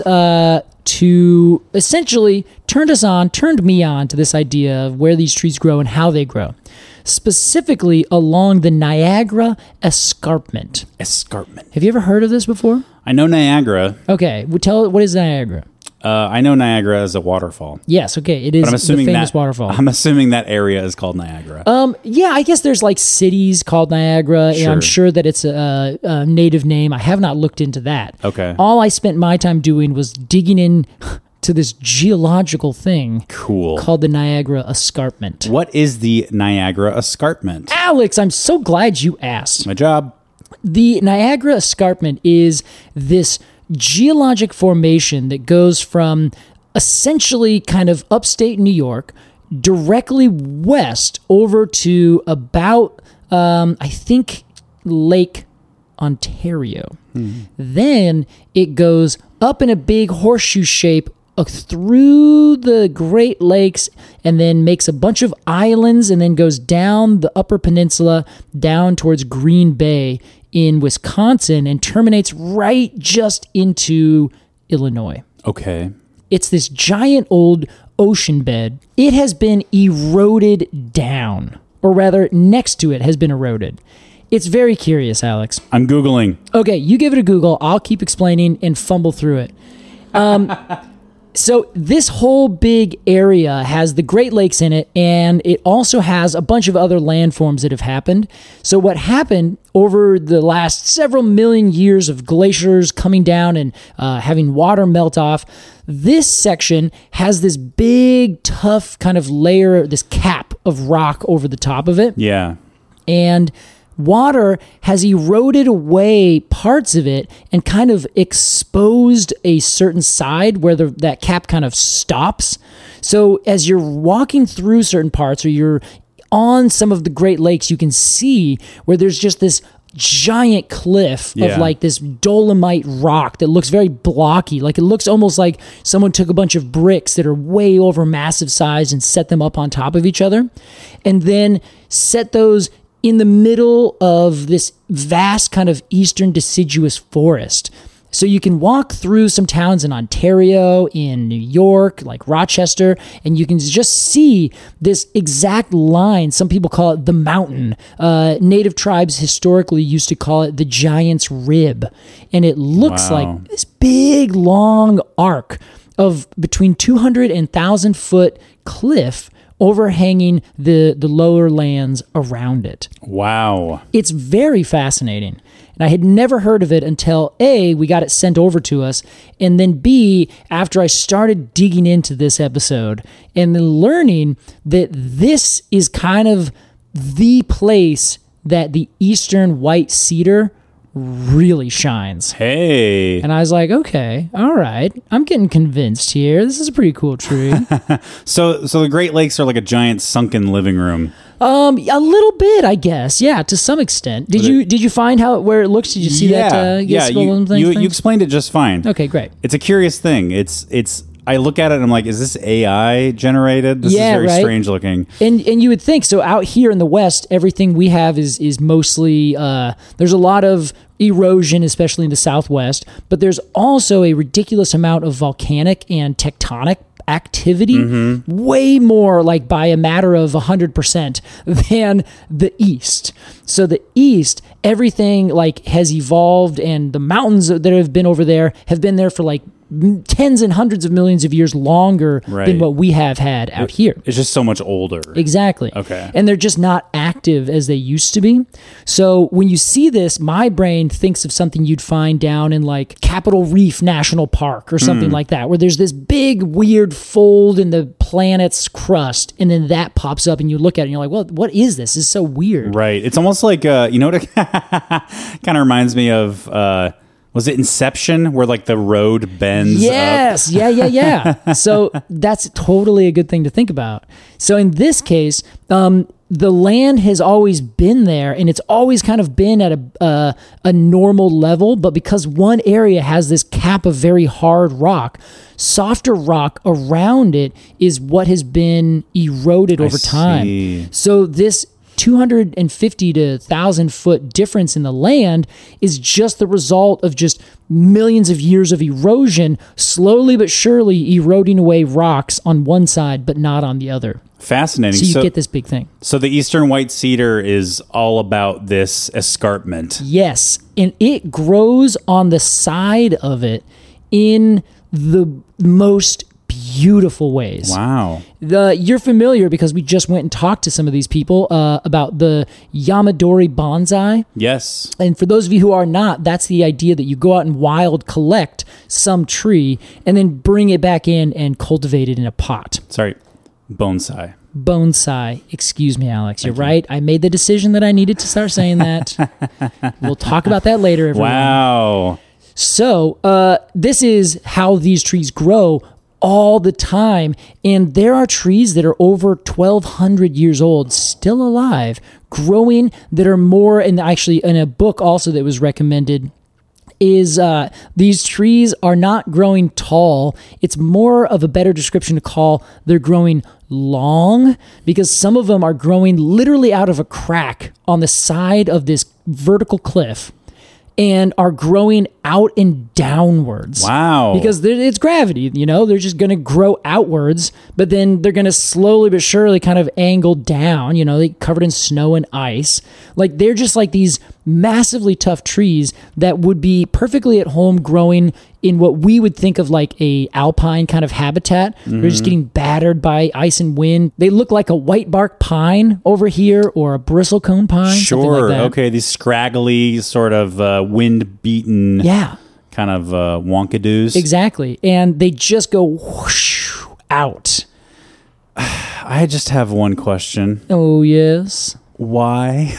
to essentially turned me on to this idea of where these trees grow and how they grow. Specifically along the Niagara Escarpment. Have you ever heard of this before? I know Niagara. Okay. What is Niagara? I know Niagara as a waterfall. Yes, okay. It is the famous waterfall. I'm assuming that area is called Niagara. Yeah, I guess there's like cities called Niagara, and I'm sure that it's a native name. I have not looked into that. Okay. All I spent my time doing was digging in to this geological thing called the Niagara Escarpment. What is the Niagara Escarpment? Alex, I'm so glad you asked. My job. The Niagara Escarpment is this geologic formation that goes from essentially kind of upstate New York directly west over to about, I think, Lake Ontario. Then it goes up in a big horseshoe shape through the Great Lakes and then makes a bunch of islands and then goes down the Upper Peninsula down towards Green Bay in Wisconsin and terminates right just into Illinois. Okay. It's this giant old ocean bed. It has been eroded down, or rather next to it has been eroded. It's very curious, Alex. I'm Googling. Okay, you give it a Google. I'll keep explaining and fumble through it. So this whole big area has the Great Lakes in it, and it also has a bunch of other landforms that have happened. So what happened over the last several million years of glaciers coming down and having water melt off, this section has this big, tough kind of layer, this cap of rock over the top of it. Yeah. And water has eroded away parts of it and kind of exposed a certain side where that cap kind of stops. So as you're walking through certain parts or you're on some of the Great Lakes, you can see where there's just this giant cliff of like this dolomite rock that looks very blocky. Like it looks almost like someone took a bunch of bricks that are way over massive size and set them up on top of each other and then set those in the middle of this vast kind of eastern deciduous forest. So you can walk through some towns in Ontario, in New York, like Rochester, and you can just see this exact line. Some people call it the mountain. Native tribes historically used to call it the giant's rib. And it looks like this big, long arc of between 200 and 1,000 foot cliff overhanging the lower lands around it. Wow. It's very fascinating. And I had never heard of it until A, we got it sent over to us, and then B, after I started digging into this episode and then learning that this is kind of the place that the Eastern White Cedar really shines. Hey. And I was like, okay, all right. I'm getting convinced here. This is a pretty cool tree. So the Great Lakes are like a giant sunken living room. A little bit, I guess. Yeah, to some extent. Did you find where it looks? Did you see that? You explained it just fine. Okay, great. It's a curious thing. It's. I look at it and I'm like, is this AI generated? This is very strange looking. And you would think so. Out here in the West, everything we have is mostly there's a lot of erosion, especially in the Southwest, but there's also a ridiculous amount of volcanic and tectonic activity, way more, like by a matter of 100% than the East. So the East, everything like has evolved, and the mountains that have been over there have been there for like tens and hundreds of millions of years longer than what we have had out here. It's just so much older. Exactly. Okay. And they're just not active as they used to be. So when you see this, my brain thinks of something you'd find down in like Capitol Reef National Park or something like that, where there's this big weird fold in the planet's crust, and then that pops up and you look at it and you're like, well, what is this? This is so weird. Right. It's almost like, you know what it kind of reminds me of... was it Inception, where like the road bends Yes. up? Yeah. So that's totally a good thing to think about. So in this case, the land has always been there, and it's always kind of been at a normal level, but because one area has this cap of very hard rock, softer rock around it is what has been eroded over time. See. So this 250 to 1,000 foot difference in the land is just the result of just millions of years of erosion, slowly but surely eroding away rocks on one side, but not on the other. Fascinating. So you get this big thing. So the Eastern White Cedar is all about this escarpment. Yes, and it grows on the side of it in the most beautiful ways. Wow. You're familiar because we just went and talked to some of these people about the Yamadori bonsai. Yes. And for those of you who are not, that's the idea that you go out and wild collect some tree and then bring it back in and cultivate it in a pot. Sorry, bonsai. Bonsai. Excuse me, Alex. You're right. I made the decision that I needed to start saying that. We'll talk about that later, everyone. Wow. So this is how these trees grow all the time, and there are trees that are over 1,200 years old, still alive, growing, that are more, and actually in a book also that was recommended, is these trees are not growing tall. It's more of a better description to call they're growing long, because some of them are growing literally out of a crack on the side of this vertical cliff and are growing out and downwards. Wow. Because it's gravity, you know? They're just going to grow outwards, but then they're going to slowly but surely kind of angle down, you know, they covered in snow and ice. Like, they're just like these massively tough trees that would be perfectly at home growing in what we would think of like a alpine kind of habitat. They're just getting battered by ice and wind. They look like a white bark pine over here, or a bristlecone pine. Sure. Like that. Okay. These scraggly sort of wind-beaten kind of wonkadoos. Exactly. And they just go whoosh out. I just have one question. Oh, yes. Why?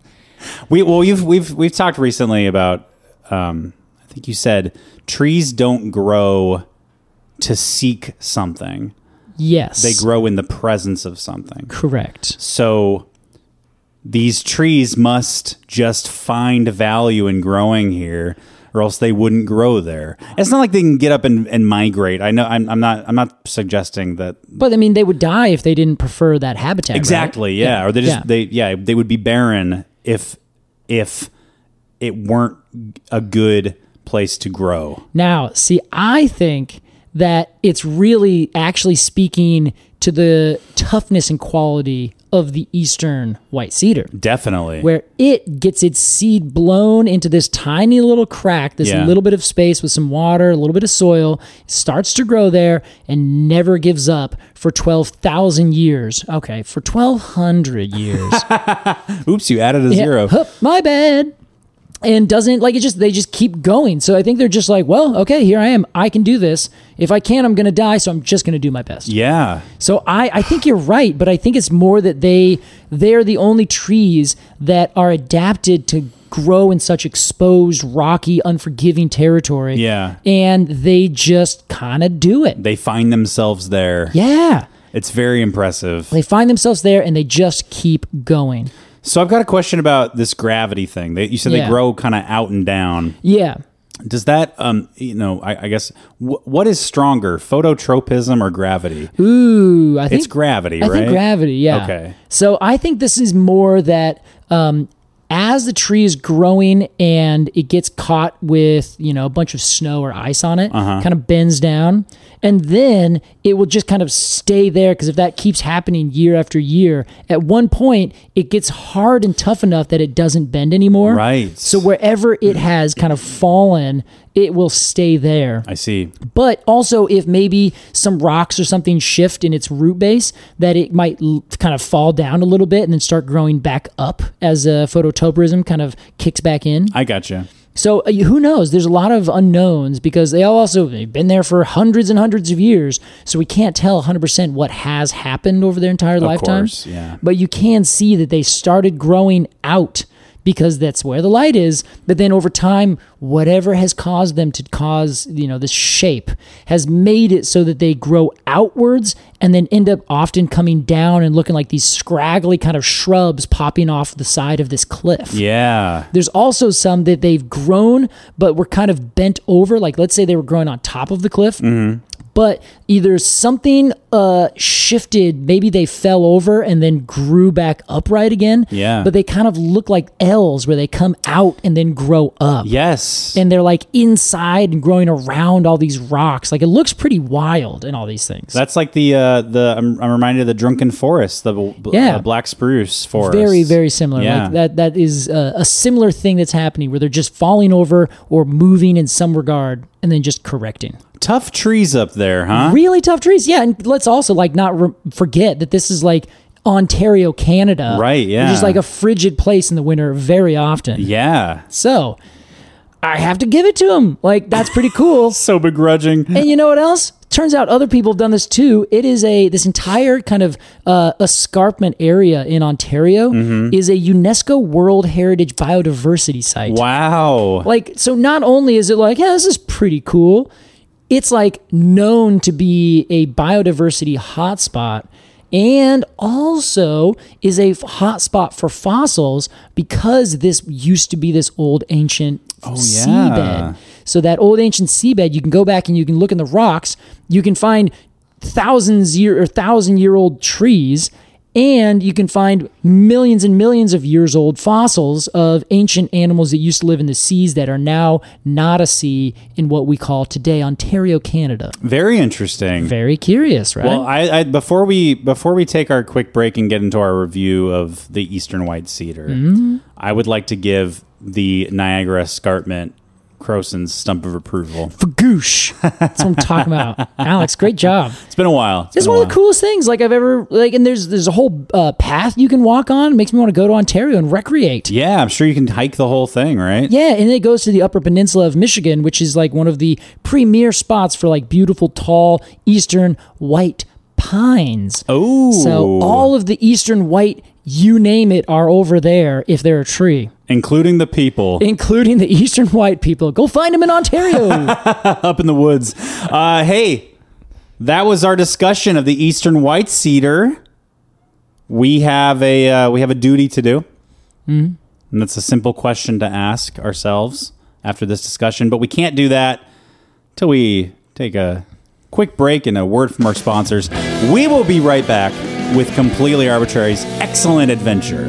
We've talked recently about, I think you said, trees don't grow to seek something. Yes. They grow in the presence of something. Correct. So these trees must just find value in growing here, or else they wouldn't grow there. It's not like they can get up and migrate. I know I'm not suggesting that. But I mean, they would die if they didn't prefer that habitat. Exactly. Right? Yeah. Or they would be barren if it weren't a good place to grow. Now, see, I think that it's really actually speaking to the toughness and quality of the Eastern White Cedar. Definitely. Where it gets its seed blown into this tiny little crack, this little bit of space with some water, a little bit of soil, starts to grow there and never gives up for 12,000 years. Okay, for 1,200 years. Oops, you added a zero. My bad. And doesn't, like, they just keep going. So I think they're just like, well, okay, here I am. I can do this. If I can't, I'm going to die. So I'm just going to do my best. Yeah. So I think you're right, but I think it's more that they're the only trees that are adapted to grow in such exposed, rocky, unforgiving territory. Yeah. And they just kind of do it. They find themselves there. Yeah. It's very impressive. They find themselves there and they just keep going. So I've got a question about this gravity thing. You said they grow kind of out and down. Yeah. Does that, I guess, what is stronger, phototropism or gravity? Ooh, I think it's gravity, right? I think gravity, yeah. Okay. So I think this is more that as the tree is growing and it gets caught with, a bunch of snow or ice on it, kind of bends down, and then it will just kind of stay there, because if that keeps happening year after year, at one point it gets hard and tough enough that it doesn't bend anymore. Right. So wherever it has kind of fallen, it will stay there. I see. But also, if maybe some rocks or something shift in its root base, that it might kind of fall down a little bit and then start growing back up as phototropism kind of kicks back in. I gotcha. So who knows? There's a lot of unknowns, because they've been there for hundreds and hundreds of years. So we can't tell 100% what has happened over their entire lifetime. Of course, yeah. But you can see that they started growing out, because that's where the light is. But then over time, whatever has caused them to cause, this shape has made it so that they grow outwards and then end up often coming down and looking like these scraggly kind of shrubs popping off the side of this cliff. Yeah. There's also some that they've grown, but were kind of bent over. Like, let's say they were growing on top of the cliff. Mm-hmm. But either something shifted, maybe they fell over and then grew back upright again. Yeah. But they kind of look like L's, where they come out and then grow up. Yes. And they're like inside and growing around all these rocks. Like, it looks pretty wild in all these things. That's like I'm reminded of the Drunken Forest, the black spruce forest. Very, very similar. Yeah. Like that is a similar thing that's happening, where they're just falling over or moving in some regard and then just correcting. Tough trees up there, huh? Really tough trees. Yeah, and let's also not forget that this is like Ontario, Canada. Right, yeah. Which is like a frigid place in the winter very often. Yeah. So I have to give it to them. Like, that's pretty cool. So begrudging. And you know what else? Turns out other people have done this too. It is this entire kind of escarpment area in Ontario is a UNESCO World Heritage Biodiversity Site. Wow. Like, so not only is it like, yeah, this is pretty cool, it's like known to be a biodiversity hotspot, and also is a hotspot for fossils, because this used to be this old ancient seabed. So that old ancient seabed, you can go back and you can look in the rocks, you can find 1,000-year-old trees, and you can find millions and millions of years old fossils of ancient animals that used to live in the seas that are now not a sea in what we call today Ontario, Canada. Very interesting. Very curious, right? Well, I before we take our quick break and get into our review of the Eastern White Cedar, I would like to give the Niagara Escarpment Croson's stump of approval. Fagoosh. That's what I'm talking about. Alex, great job. It's been a while. It's one of the coolest things like I've ever, like, and there's a whole path you can walk on. It makes me want to go to Ontario and recreate. Yeah, I'm sure you can hike the whole thing, right? Yeah, and it goes to the Upper Peninsula of Michigan, which is like one of the premier spots for like beautiful, tall, eastern white pines. Oh. So all of the eastern white, you name it, are over there if they're a tree. Including the people. Including the eastern white people. Go find them in Ontario. Up in the woods. Hey, that was our discussion of the Eastern White Cedar. We have a duty to do. Mm-hmm. And that's a simple question to ask ourselves after this discussion. But we can't do that till we take a quick break and a word from our sponsors. We will be right back with Completely Arbitrary's excellent adventure.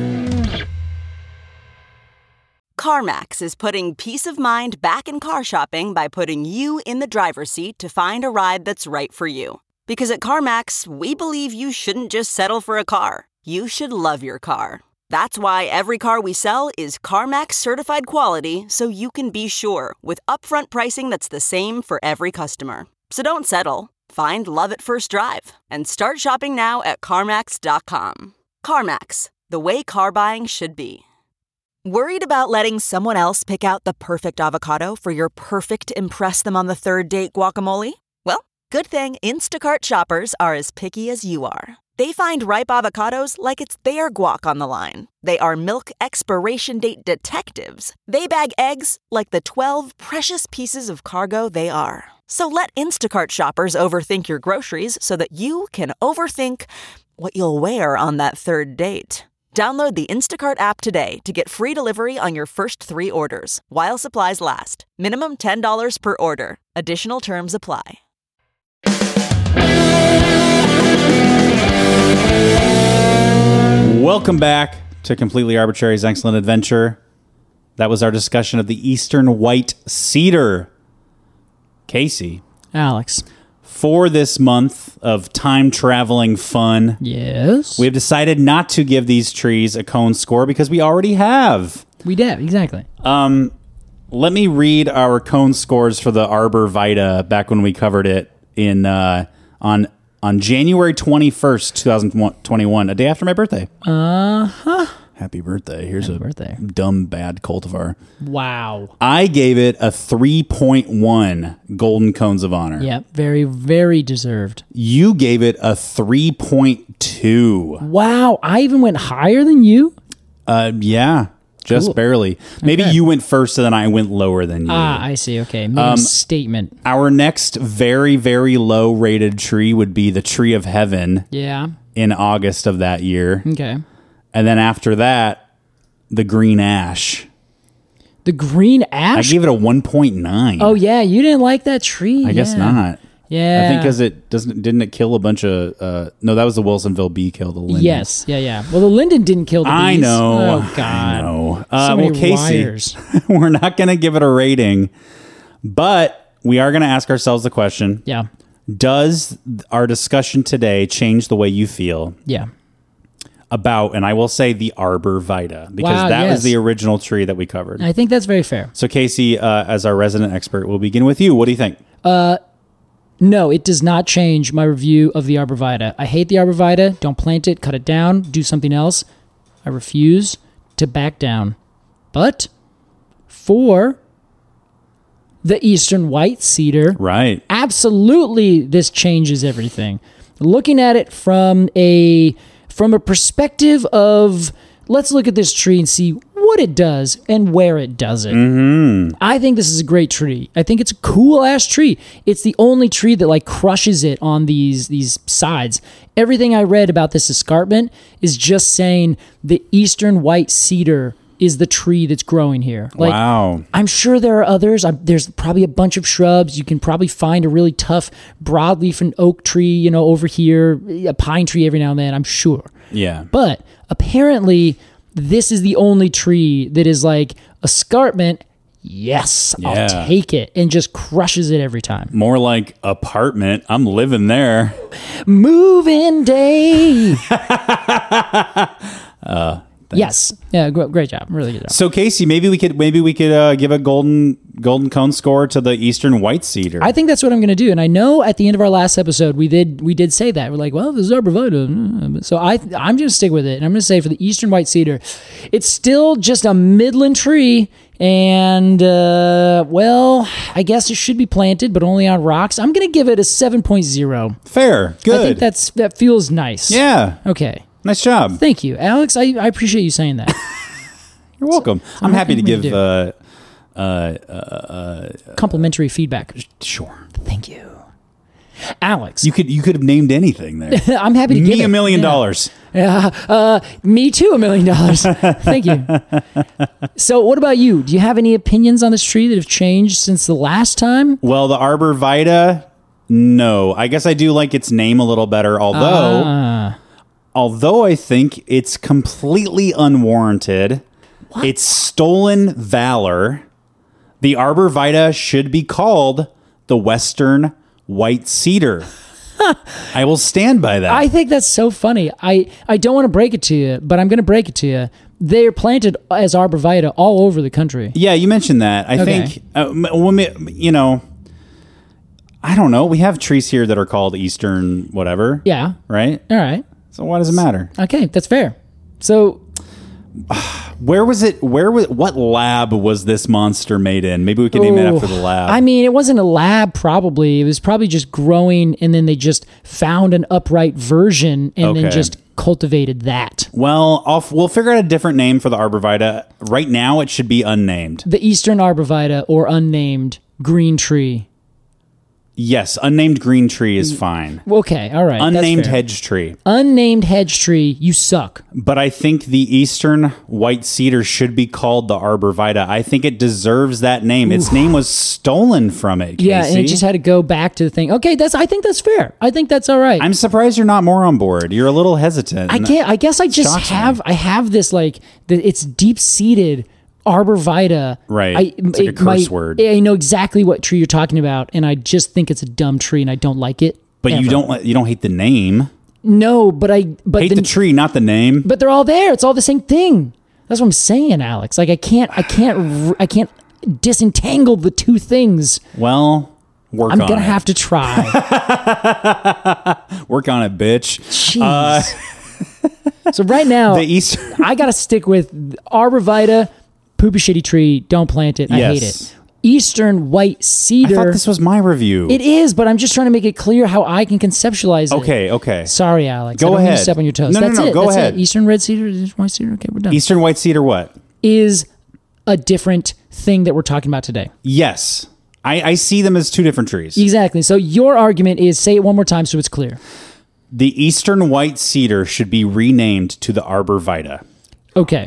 CarMax is putting peace of mind back in car shopping by putting you in the driver's seat to find a ride that's right for you. Because at CarMax, we believe you shouldn't just settle for a car. You should love your car. That's why every car we sell is CarMax certified quality, so you can be sure with upfront pricing that's the same for every customer. So don't settle. Find love at first drive and start shopping now at CarMax.com. CarMax, the way car buying should be. Worried about letting someone else pick out the perfect avocado for your perfect impress-them-on-the-third date guacamole? Well, good thing Instacart shoppers are as picky as you are. They find ripe avocados like it's their guac on the line. They are milk expiration date detectives. They bag eggs like the 12 precious pieces of cargo they are. So let Instacart shoppers overthink your groceries so that you can overthink what you'll wear on that third date. Download the Instacart app today to get free delivery on your first 3 orders, while supplies last. Minimum $10 per order. Additional terms apply. Welcome back to Completely Arbitrary's Excellent Adventure. That was our discussion of the Eastern White Cedar. Casey. Alex. For this month of time-traveling fun, yes, we have decided not to give these trees a cone score because we already have. We did, exactly. Let me read our cone scores for the Arbor Vitae back when we covered it in on January 21st, 2021, a day after my birthday. Uh-huh. Happy birthday. Here's Happy a birthday. dumb, bad cultivar. Wow. I gave it a 3.1 Golden Cones of Honor. Yep, very, very deserved. You gave it a 3.2. Wow, I even went higher than you? Yeah, just Cool. barely. Maybe Okay. you went first and then I went lower than you. I see. Okay, made a statement. Our next very, very low rated tree would be the Tree of Heaven Yeah, in August of that year. okay. And then after that, the Green Ash. The green I ash? gave it a 1.9. Oh, yeah, you didn't like that tree? I guess not. Yeah. I think because didn't it kill a bunch of, no, that was the Wilsonville bee kill, the linden. Yes, yeah. Well, the linden didn't kill the bees. I know. Oh, God. I know. So many Casey, wires. we're not going to give it a rating, but we are going to ask ourselves the question. Yeah, Does our discussion today change the way you feel yeah. about, and I will say, the Arbor Vitae, because Wow, that yes. was the original tree that we covered. I think that's very fair. So Casey, as our resident expert, we'll begin with you. What do you think? No, it does not change my review of the Arbor Vitae. I hate the Arbor Vitae. Don't plant it, cut it down, do something else. I refuse to back down. But for the Eastern White Cedar, Right. absolutely this changes everything. Looking at it from a perspective of, let's look at this tree and see what it does and where it does it. Mm-hmm. I think this is a great tree. I think it's a cool ass tree. It's the only tree that like crushes it on these sides. Everything I read about this escarpment is just saying the Eastern White Cedar is the tree that's growing here. Like, Wow. I'm sure there are others. There's probably a bunch of shrubs. You can probably find a really tough broadleaf and oak tree, over here, a pine tree every now and then, I'm sure. Yeah. But apparently, this is the only tree that is like escarpment. Yes, Yeah. I'll take it, and just crushes it every time. More like apartment. I'm living there. Moving day. Yes, yeah, great job, really good job. So Casey, maybe we could give a golden cone score to the Eastern White Cedar. I think that's what I'm going to do, and I know at the end of our last episode we did say that. We're like, well, this is Arbor Vitae, so I'm going to stick with it, and I'm going to say for the Eastern White Cedar, it's still just a Midland tree, and well, I guess it should be planted, but only on rocks. I'm going to give it a 7.0. Fair, good. I think that feels nice. Yeah. Okay. Nice job. Thank you, Alex. I appreciate you saying that. You're welcome. I'm happy to what give. I'm Complimentary feedback. Sure. Thank you, Alex. You could have named anything there. I'm happy to give Me it. $1 million. Yeah. Me too, $1 million. Thank you. So what about you? Do you have any opinions on this tree that have changed since the last time? Well, the Arbor Vitae, no. I guess I do like its name a little better, although I think it's completely unwarranted. What? It's stolen valor. The Arbor Vitae should be called the Western White Cedar. I will stand by that. I think that's so funny. I don't want to break it to you, but I'm going to break it to you. They're planted as Arbor Vitae all over the country. Yeah, you mentioned that. I think, I don't know. We have trees here that are called Eastern whatever. Yeah. Right? All right. So why does it matter? Okay, that's fair. So where was it? What lab was this monster made in? Maybe we could name it after the lab. I mean, it wasn't a lab probably. It was probably just growing, and then they just found an upright version and then Okay. just cultivated that. Well, we'll figure out a different name for the Arbor Vitae. Right now, it should be unnamed. The Eastern Arbor Vitae or unnamed green tree. Yes, unnamed green tree is fine. Okay, all right. Unnamed hedge tree. Unnamed hedge tree, you suck. But I think the eastern white cedar should be called the arborvitae. I think it deserves that name. Its name was stolen from it, Casey. Yeah, and it just had to go back to the thing. Okay, I think that's fair. I think that's all right. I'm surprised you're not more on board. You're a little hesitant. I guess I just have this like it's deep seated arborvitae. Right. It's like a curse word. I know exactly what tree you're talking about, and I just think it's a dumb tree, and I don't like it. But ever. You don't hate the name. No, but hate the tree, not the name. But they're all there. It's all the same thing. That's what I'm saying, Alex. Like I can't disentangle the two things. Well, I'm gonna have to try. Work on it, bitch. Jeez. So right now, I gotta stick with arborvitae. Poopy shitty tree. Don't plant it. I hate it. Eastern white cedar. I thought this was my review. It is, but I'm just trying to make it clear how I can conceptualize it. Okay. Sorry, Alex. Go I don't ahead. mean to step on your toes. No, go ahead. Eastern red cedar, Eastern white cedar. Okay, we're done. Eastern white cedar what? Is a different thing that we're talking about today. Yes. I see them as two different trees. Exactly. So your argument is, say it one more time so it's clear. The eastern white cedar should be renamed to the arborvitae. Okay.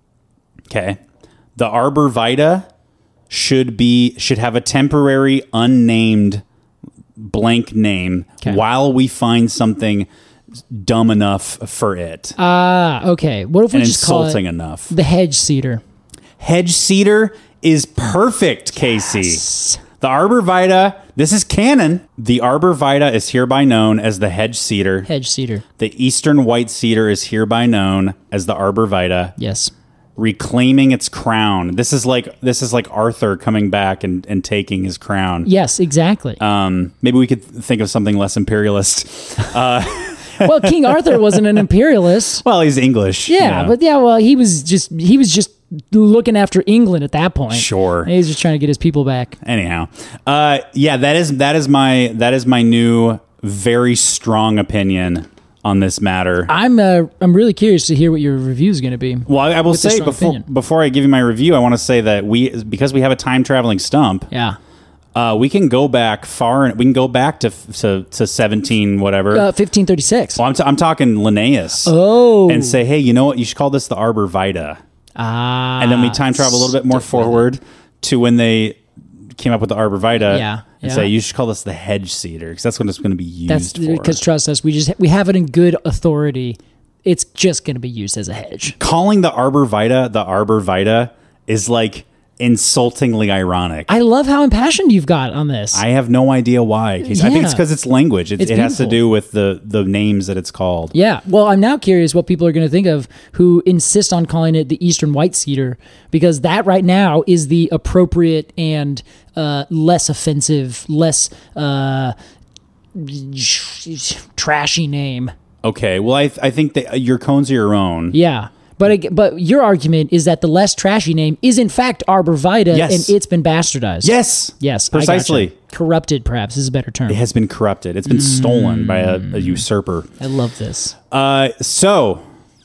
The arborvitae should have a temporary unnamed blank name while we find something dumb enough for it. Okay. What if we just call it enough? The hedge cedar? Hedge cedar is perfect, Casey. Yes. The arborvitae, this is canon. The arborvitae is hereby known as the hedge cedar. Hedge cedar. The eastern white cedar is hereby known as the arborvitae. Yes. Reclaiming its crown. This is like Arthur coming back and taking his crown. Yes, exactly. Maybe we could think of something less imperialist. Well, King Arthur wasn't an imperialist. Well, he's English. Yeah, but he was just looking after England at that point. Sure. He's just trying to get his people back. Anyhow, that is my new very strong opinion on this matter. I'm really curious to hear what your review is going to be. Well, I will say before I give you my review, I want to say that because we have a time traveling stump. Yeah. We can go back far. We can go back to 17 whatever. 1536. Well, I'm talking Linnaeus. Oh. And say, hey, you know what? You should call this the arborvitae. And then we time travel a little bit more forward to when they came up with the arborvitae. Yeah. And say you should call this the hedge cedar because that's what it's going to be used for. Because trust us, we have it in good authority. It's just going to be used as a hedge. Calling the arborvitae is like insultingly ironic. I love how impassioned you've got on this. I have no idea why. I think it's because it's language. It has to do with the names that it's called. Yeah. Well, I'm now curious what people are going to think of who insist on calling it the Eastern white cedar, because that right now is the appropriate and less offensive, less trashy name. Okay. Well, I think that your cones are your own. Yeah. But your argument is that the less trashy name is in fact arborvitae, and it's been bastardized. Yes, precisely. Corrupted, perhaps, is a better term. It has been corrupted. It's been stolen by a usurper. I love this. So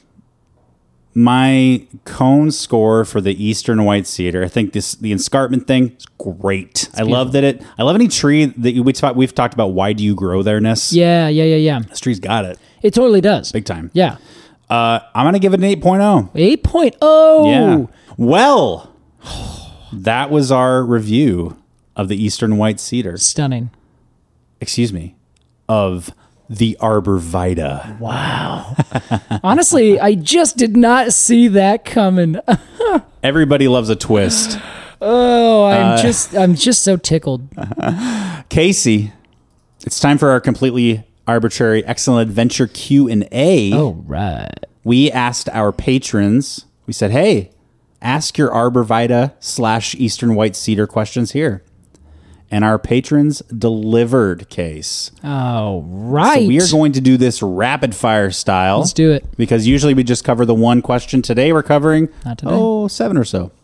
my cone score for the Eastern white cedar, I think the escarpment thing is great. I love any tree that we've talked about. Why do you grow there-ness? Yeah. This tree's got it. It totally does. Big time. Yeah. I'm going to give it an 8.0. 8.0. Yeah. Well, that was our review of the Eastern white cedar. Stunning. Excuse me. Of the arborvitae. Wow. Honestly, I just did not see that coming. Everybody loves a twist. Oh, I'm just so tickled. Casey, it's time for our completely arbitrary excellent adventure Q&A. Oh, right. We asked our patrons, we said, hey, ask your arborvitae / Eastern white cedar questions here. And our patrons delivered, Case. Oh, right. So we are going to do this rapid fire style. Let's do it. Because usually we just cover the one question. Today we're covering, Not today. 7 or so.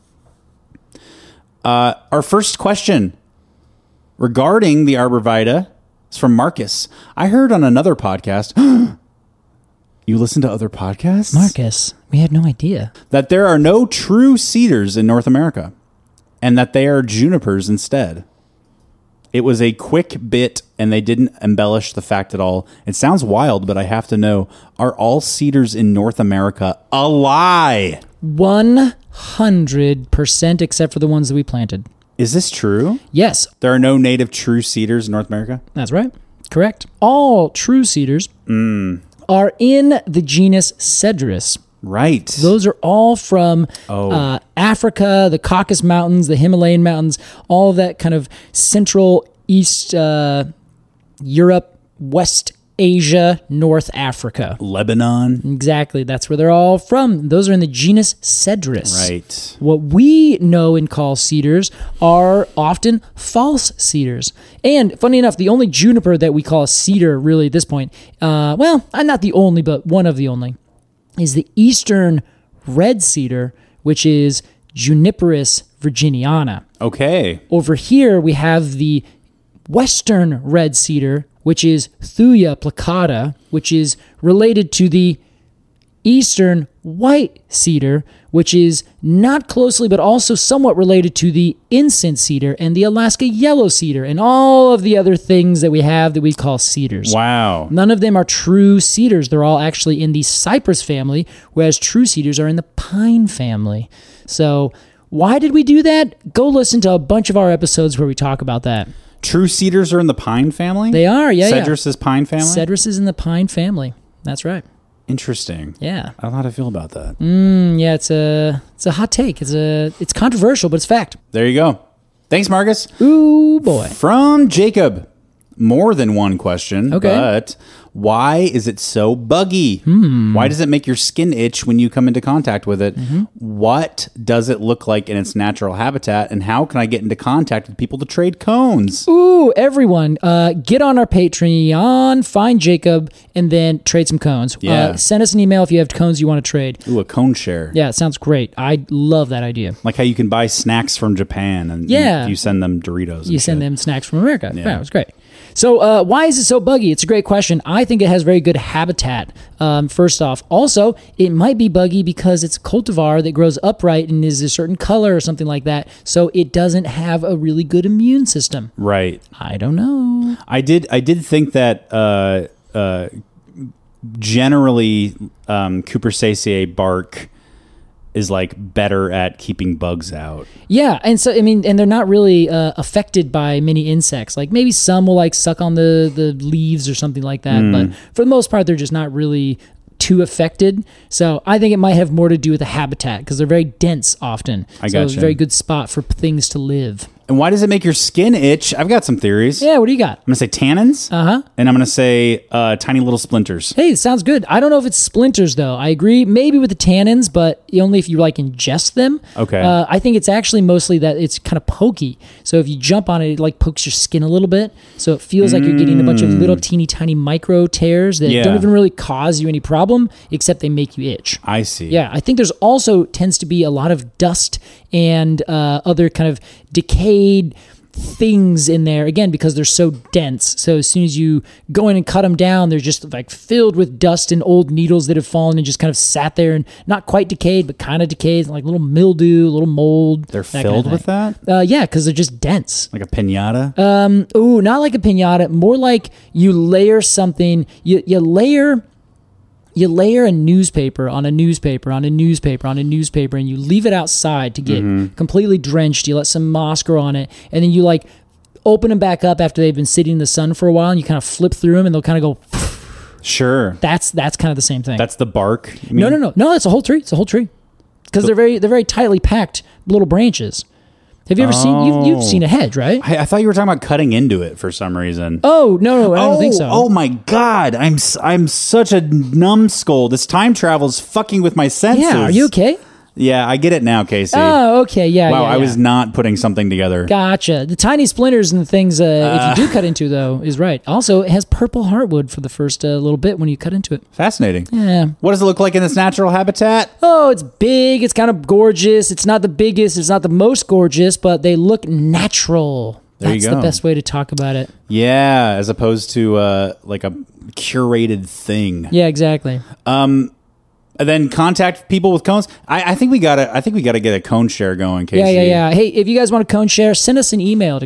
Our first question regarding the arborvitae is from Marcus. I heard on another podcast, you listen to other podcasts? Marcus, we had no idea. That there are no true cedars in North America and that they are junipers instead. It was a quick bit, and they didn't embellish the fact at all. It sounds wild, but I have to know, are all cedars in North America a lie? 100% except for the ones that we planted. Is this true? Yes. There are no native true cedars in North America? That's right. Correct. All true cedars are in the genus Cedrus. Right. Those are all from Africa, the Caucasus Mountains, the Himalayan mountains, all of that kind of Central East Europe, West Asia, North Africa. Lebanon. Exactly. That's where they're all from. Those are in the genus Cedrus. Right. What we know and call cedars are often false cedars. And funny enough, the only juniper that we call a cedar really at this point, well, not the only, but one of the only, is the eastern red cedar, which is Juniperus virginiana. Okay. Over here, we have the western red cedar, which is Thuya plicata, which is related to the eastern white cedar, which is not closely but also somewhat related to the incense cedar and the Alaska yellow cedar and all of the other things that we have that we call cedars. Wow. None of them are true cedars. They're all actually in the cypress family, whereas true cedars are in the pine family. So why did we do that? Go listen to a bunch of our episodes where we talk about that. True cedars are in the pine family? They are, yeah. Cedrus is pine family? Cedrus is in the pine family. That's right. Interesting. Yeah. I don't know how to feel about that. Yeah, it's a hot take. It's controversial, but it's fact. There you go. Thanks, Marcus. Ooh, boy. From Jacob. More than one question. Okay. But why is it so buggy? Why does it make your skin itch when you come into contact with it? What does it look like in its natural habitat? And how can I get into contact with people to trade cones? Ooh, everyone, get on our Patreon, find Jacob, and then trade some cones. Yeah. Send us an email if you have cones you want to trade. Ooh, a cone share. Yeah, it sounds great. I love that idea. Like how you can buy snacks from Japan and you send them Doritos. You send them snacks from America. Yeah. Yeah, it was great. So why is it so buggy? It's a great question. I think it has very good habitat, first off. Also, it might be buggy because it's a cultivar that grows upright and is a certain color or something like that. So it doesn't have a really good immune system. Right. I don't know. I did think that generally Cupressaceae bark is like better at keeping bugs out. Yeah, and so and they're not really affected by many insects. Like maybe some will like suck on the leaves or something like that, but for the most part, they're just not really too affected. So I think it might have more to do with the habitat because they're very dense often. So it's gotcha. a very good spot for things to live. And why does it make your skin itch? I've got some theories. Yeah, what do you got? I'm going to say tannins. Uh-huh. And I'm going to say tiny little splinters. Hey, sounds good. I don't know if it's splinters, though. I agree. Maybe with the tannins, but only if you, like, ingest them. Okay. I think it's actually mostly that it's kind of pokey. So if you jump on it, it, like, pokes your skin a little bit. So it feels like you're getting a bunch of little teeny tiny micro tears that don't even really cause you any problem, except they make you itch. I see. Yeah, I think there's also tends to be a lot of dust and other kind of decayed things in there, again, because they're so dense. So as soon as you go in and cut them down, they're just like filled with dust and old needles that have fallen and just kind of sat there and not quite decayed, but kind of decayed, like little mildew, little mold. They're that filled kind of with thing. that? Yeah, because they're just dense. Like a piñata? Ooh, not like a piñata, more like you layer something, you layer a newspaper on a newspaper on a newspaper on a newspaper, and you leave it outside to get completely drenched. You let some moss grow on it, and then you like open them back up after they've been sitting in the sun for a while, and you kind of flip through them, and they'll kind of go. Sure. That's kind of the same thing. That's the bark? You mean? No. It's a whole tree. It's a whole tree because they're very tightly packed little branches. Have you ever seen? You've seen a hedge, right? I thought you were talking about cutting into it for some reason. Oh no, I don't think so. Oh my God, I'm such a numbskull. This time travel is fucking with my senses. Yeah, are you okay? Yeah, I get it now, Casey. Oh, okay, yeah. Wow, yeah, I was not putting something together. Gotcha. The tiny splinters and the things, if you do cut into, though, is right. Also, it has purple heartwood for the first little bit when you cut into it. Fascinating. Yeah. What does it look like in its natural habitat? Oh, it's big. It's kind of gorgeous. It's not the biggest. It's not the most gorgeous, but they look natural. There you That's go. the best way to talk about it. Yeah, as opposed to like a curated thing. Yeah, exactly. then contact people with cones. I think we gotta get a cone share going, Casey. Yeah. Hey, if you guys want a cone share, send us an email to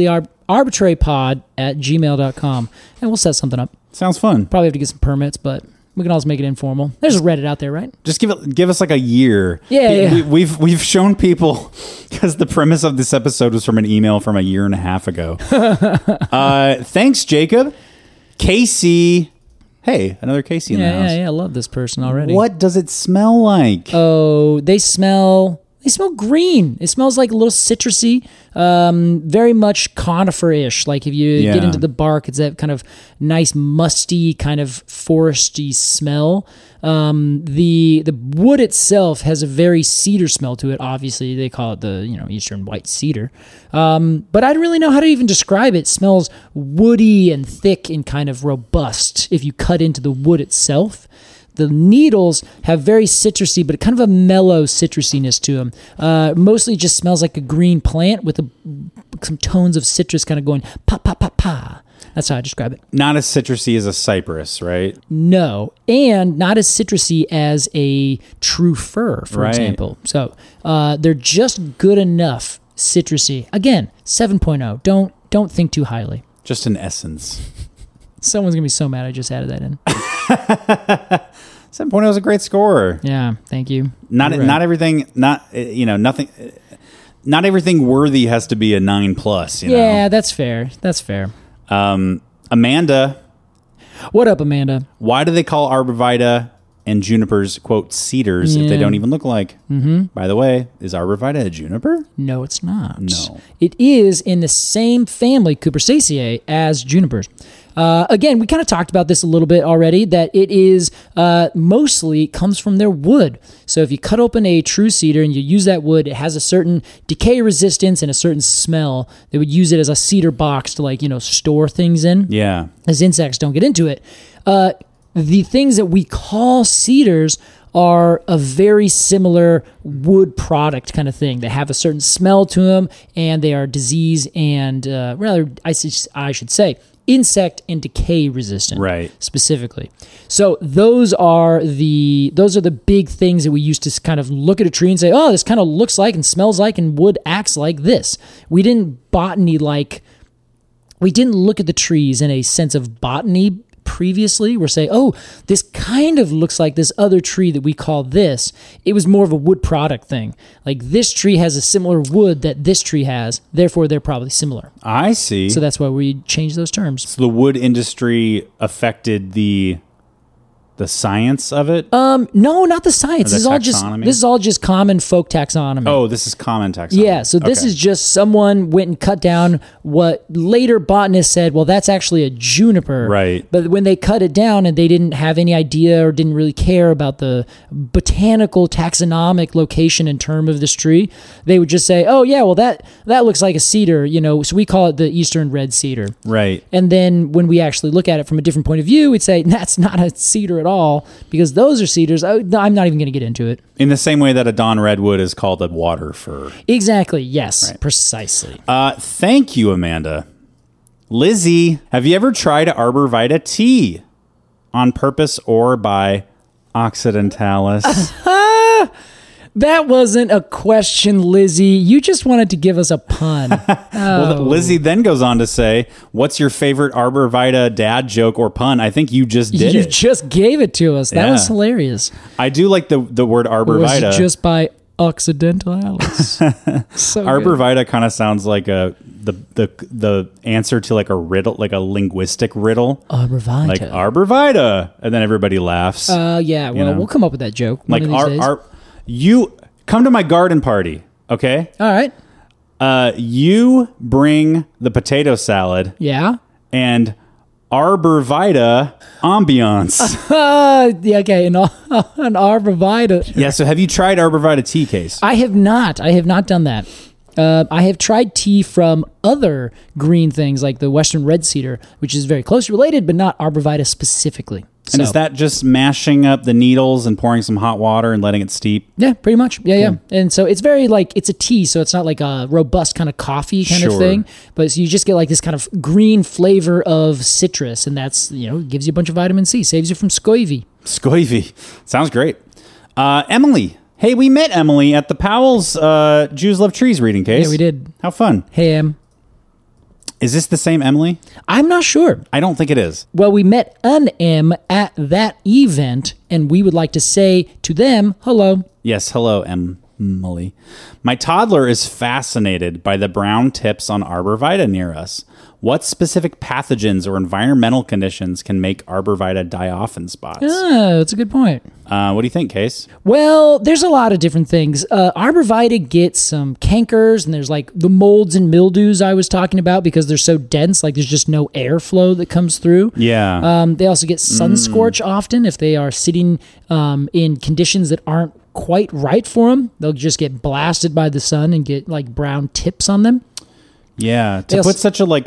completelyarbitrarypod@gmail.com, and we'll set something up. Sounds fun. Probably have to get some permits, but we can always make it informal. There's a Reddit out there, right? Just give us like a year. Yeah. We've shown people, because the premise of this episode was from an email from a year and a half ago. Thanks, Jacob. Casey. Hey, another Casey in the house. Yeah. I love this person already. What does it smell like? Oh, they smell green. It smells like a little citrusy, very much conifer-ish. Like if you get into the bark, it's that kind of nice, musty, kind of foresty smell. The wood itself has a very cedar smell to it. Obviously, they call it the eastern white cedar. But I don't really know how to even describe it. It smells woody and thick and kind of robust if you cut into the wood itself. The needles have very citrusy, but kind of a mellow citrusiness to them. Mostly just smells like a green plant with some tones of citrus kind of going pa, pa, pa, pa. That's how I describe it. Not as citrusy as a cypress, right? No, and not as citrusy as a true fir, for example. So they're just good enough citrusy. Again, 7.0. Don't think too highly. Just an essence. Someone's going to be so mad I just added that in. 7.0 is a great score. Yeah, thank you. Not everything worthy has to be a 9+. Yeah, that's fair. That's fair. Amanda. What up, Amanda? Why do they call arborvitae and junipers, quote, cedars if they don't even look like? Mm-hmm. By the way, is arborvitae a juniper? No, it's not. No. It is in the same family, Cupressaceae, as junipers. Again, we kind of talked about this a little bit already, that it is mostly comes from their wood. So if you cut open a true cedar and you use that wood, it has a certain decay resistance and a certain smell. They would use it as a cedar box to store things in. Yeah. As insects don't get into it. The things that we call cedars are a very similar wood product kind of thing. They have a certain smell to them, and they are disease and I should say insect and decay resistant, right? Specifically. So those are the big things that we used to kind of look at a tree and say, oh, this kind of looks like and smells like and wood acts like this. We didn't look at the trees in a sense of botany previously. We're saying, oh, this kind of looks like this other tree that we call this. It was more of a wood product thing. Like this tree has a similar wood that this tree has, therefore they're probably similar. I see. So that's why we changed those terms. So the wood industry affected the science of it? No, not the science. This is all just common folk taxonomy. Oh, this is common taxonomy. Yeah, so this is just someone went and cut down what later botanists said, well, that's actually a juniper. Right. But when they cut it down and they didn't have any idea or didn't really care about the botanical taxonomic location and term of this tree, they would just say, oh, yeah, well, that looks like a cedar, so we call it the eastern red cedar. Right. And then when we actually look at it from a different point of view, we'd say, that's not a cedar at all, because those are cedars. I'm not even going to get into it. In the same way that a Don redwood is called a water fir. Exactly. Yes. Right. Precisely. Thank you, Amanda. Lizzie, have you ever tried arborvitae tea on purpose or by occidentalis? That wasn't a question, Lizzie. You just wanted to give us a pun. Well, Lizzie then goes on to say, what's your favorite arborvitae dad joke or pun? I think you just did it. You just gave it to us. That was hilarious. I do like the word arborvitae. Was it just by occidentalis? So arborvitae kind of sounds like the answer to like a riddle, like a linguistic riddle. Arborvitae. Like arborvitae. And then everybody laughs. Yeah, well, we'll come up with that joke one of these days. You come to my garden party, okay? All right. You bring the potato salad. Yeah. And arborvitae ambiance. Yeah, okay, an arborvitae. Yeah, so have you tried arborvitae tea, Case? I have not done that. I have tried tea from other green things like the western red cedar, which is very closely related, but not arborvitae specifically. And is that just mashing up the needles and pouring some hot water and letting it steep? Yeah, pretty much. Yeah. And so it's very it's a tea, so it's not like a robust kind of coffee kind of thing. But so you just get like this kind of green flavor of citrus, and that's, gives you a bunch of vitamin C, saves you from scurvy. Scurvy. Sounds great. Emily. Hey, we met Emily at the Powell's Jews Love Trees reading case. Yeah, we did. How fun. Hey, Em. Is this the same Emily? I'm not sure. I don't think it is. Well, we met an M at that event, and we would like to say to them, hello. Yes, hello, Emily. My toddler is fascinated by the brown tips on arborvitae near us. What specific pathogens or environmental conditions can make arborvitae die off in spots? Oh, that's a good point. What do you think, Case? Well, there's a lot of different things. Arborvitae get some cankers, and there's like the molds and mildews I was talking about because they're so dense, like there's just no airflow that comes through. Yeah. They also get sun scorch often if they are sitting in conditions that aren't quite right for them. They'll just get blasted by the sun and get like brown tips on them. Yeah, to put such a like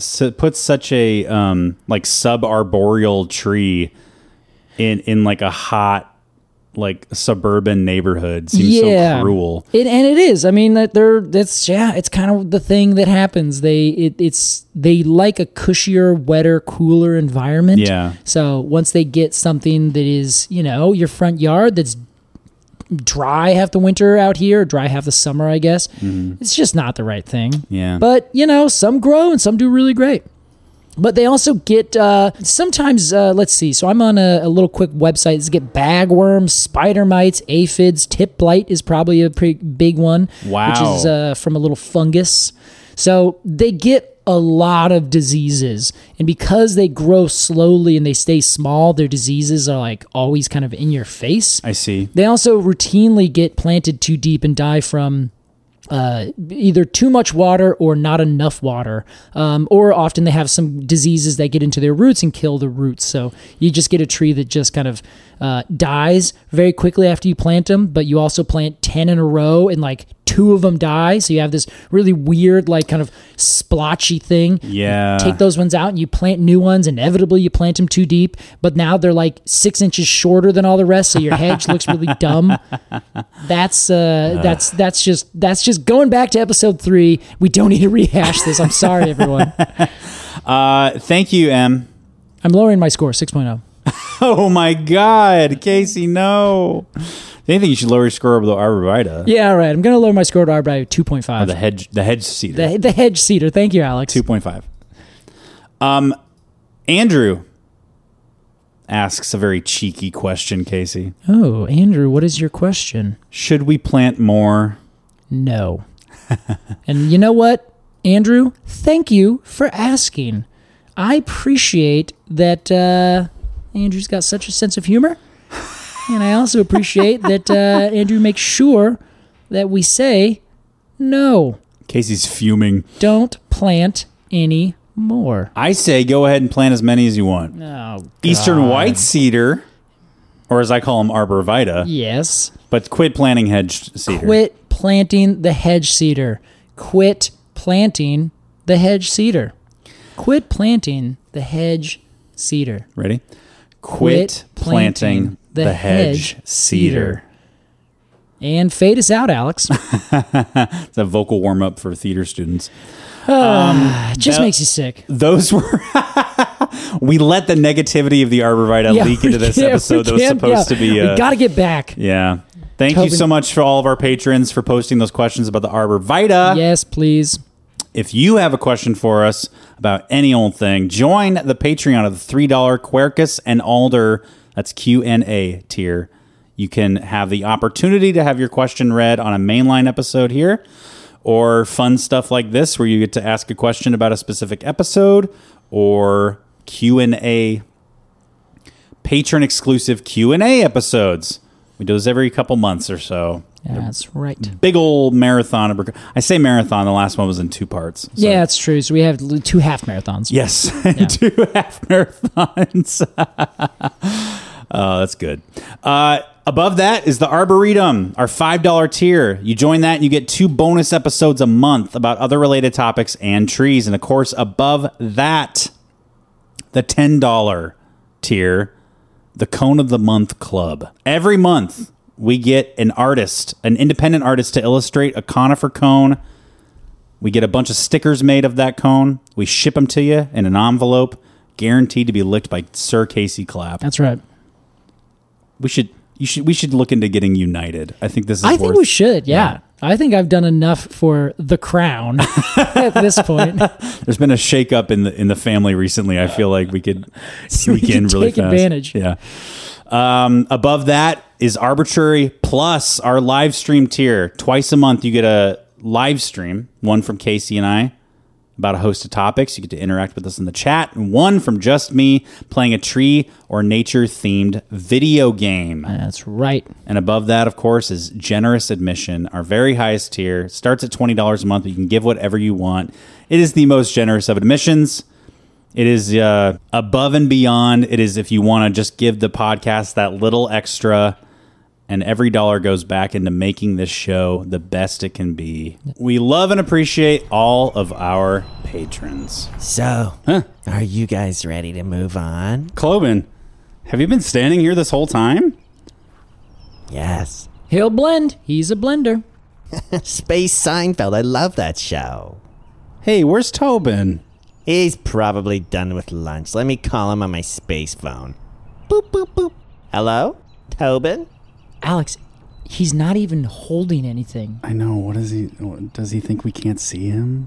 subarboreal tree in like a hot like suburban neighborhood seems so cruel. And it is. I mean it's kind of the thing that happens. They like a cushier, wetter, cooler environment. Yeah. So once they get something that is, your front yard that's dry half the winter out here, dry half the summer, I guess. It's just not the right thing. Yeah. But, some grow and some do really great. But they also get, sometimes, let's see. So I'm on a little quick website. They get bagworms, spider mites, aphids. Tip blight is probably a pretty big one. Wow. Which is from a little fungus. So they get a lot of diseases, and because they grow slowly and they stay small, their diseases are like always kind of in your face. I see. They also routinely get planted too deep and die from either too much water or not enough water, or often they have some diseases that get into their roots and kill the roots. So you just get a tree that just kind of dies very quickly after you plant them, but you also plant 10 in a row and like 2 of them die. So you have this really weird, like kind of splotchy thing. Yeah. Take those ones out and you plant new ones. Inevitably you plant them too deep, but now they're like 6 inches shorter than all the rest. So your hedge looks really dumb. That's just going back to episode 3. We don't need to rehash this. I'm sorry, everyone. Thank you, Em. I'm lowering my score, 6.0. Oh my God, Casey, no. If anything, you should lower your score over the arborvitae. Yeah, all right. I'm going to lower my score to arborvitae 2.5. Oh, the hedge cedar. The hedge cedar. Thank you, Alex. 2.5. Andrew asks a very cheeky question, Casey. Oh, Andrew, what is your question? Should we plant more? No. And you know what, Andrew? Thank you for asking. I appreciate that Andrew's got such a sense of humor. And I also appreciate that Andrew makes sure that we say no. Casey's fuming. Don't plant any more. I say go ahead and plant as many as you want. Oh, God. Eastern white cedar, or as I call them, arborvitae. Yes. But quit planting hedge cedar. Quit planting the hedge cedar. Quit planting the hedge cedar. Quit planting the hedge cedar. Ready? Quit planting the hedge cedar. And fade us out, Alex. It's a vocal warm-up for theater students. It just makes you sick. Those were... We let the negativity of the arborvitae leak into this episode that was supposed to be... we got to get back. Yeah. Thank you so much for all of our patrons for posting those questions about the arborvitae. Yes, please. If you have a question for us about any old thing, join the Patreon of the $3 Quercus and Alder, that's Q&A tier. You can have the opportunity to have your question read on a mainline episode here, or fun stuff like this where you get to ask a question about a specific episode, or Q&A, patron-exclusive Q&A episodes. We do those every couple months or so. Yeah, that's right. Big old marathon. I say marathon. The last one was in 2 parts. So. Yeah, that's true. So we have 2 half marathons. Yes, yeah. 2 half marathons. Oh, that's good. Above that is the Arboretum, our $5 tier. You join that and you get 2 bonus episodes a month about other related topics and trees. And of course, above that, the $10 tier, the Cone of the Month Club. Every month, we get an artist, an independent artist, to illustrate a conifer cone. We get a bunch of stickers made of that cone. We ship them to you in an envelope, guaranteed to be licked by Sir Casey Clapp. That's right. We should We should look into getting united. I think this is I think we should, yeah. I think I've done enough for the crown at this point. There's been a shakeup in the family recently. I feel like we could sneak in really take fast. Advantage. Yeah. Above that is Arbitrary Plus, our live stream tier. Twice a month, you get a live stream, one from Casey and I about a host of topics. You get to interact with us in the chat, and one from just me playing a tree or nature-themed video game. That's right. And above that, of course, is Generous Admission, our very highest tier. Starts at $20 a month. You can give whatever you want. It is the most generous of admissions. It is above and beyond. It is if you want to just give the podcast that little extra, and every dollar goes back into making this show the best it can be. We love and appreciate all of our patrons. So, are you guys ready to move on? Cloven, have you been standing here this whole time? Yes. He'll blend. He's a blender. Space Seinfeld. I love that show. Hey, where's Tobin? He's probably done with lunch. Let me call him on my space phone. Boop, boop, boop. Hello? Tobin? Alex, he's not even holding anything. I know. What is he? Does he think we can't see him?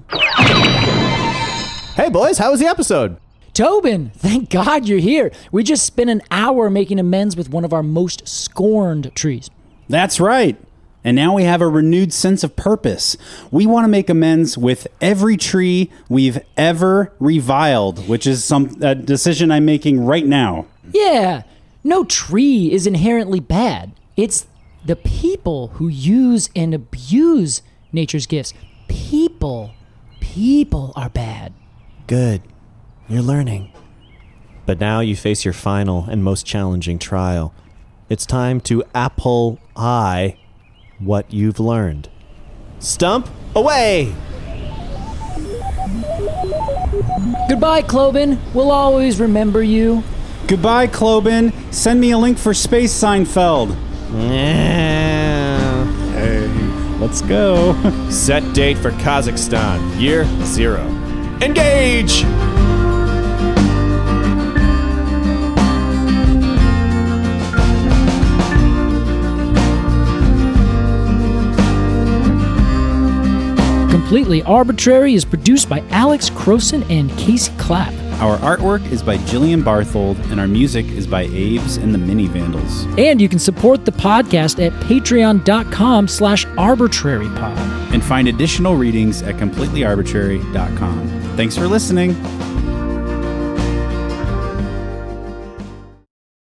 Hey, boys, how was the episode? Tobin, thank God you're here. We just spent an hour making amends with one of our most scorned trees. That's right. And now we have a renewed sense of purpose. We want to make amends with every tree we've ever reviled, which is a decision I'm making right now. Yeah, no tree is inherently bad. It's the people who use and abuse nature's gifts. People are bad. Good. You're learning. But now you face your final and most challenging trial. It's time to apple-eye what you've learned. Stump away! Goodbye, Cloven. We'll always remember you. Goodbye, Cloben. Send me a link for Space Seinfeld. Hey, let's go. Set date for Kazakhstan, year 0. Engage! Completely Arbitrary is produced by Alex Croson and Casey Clapp. Our artwork is by Jillian Barthold, and our music is by Aves and the Mini Vandals. And you can support the podcast at patreon.com/arbitrarypod. And find additional readings at completelyarbitrary.com. Thanks for listening.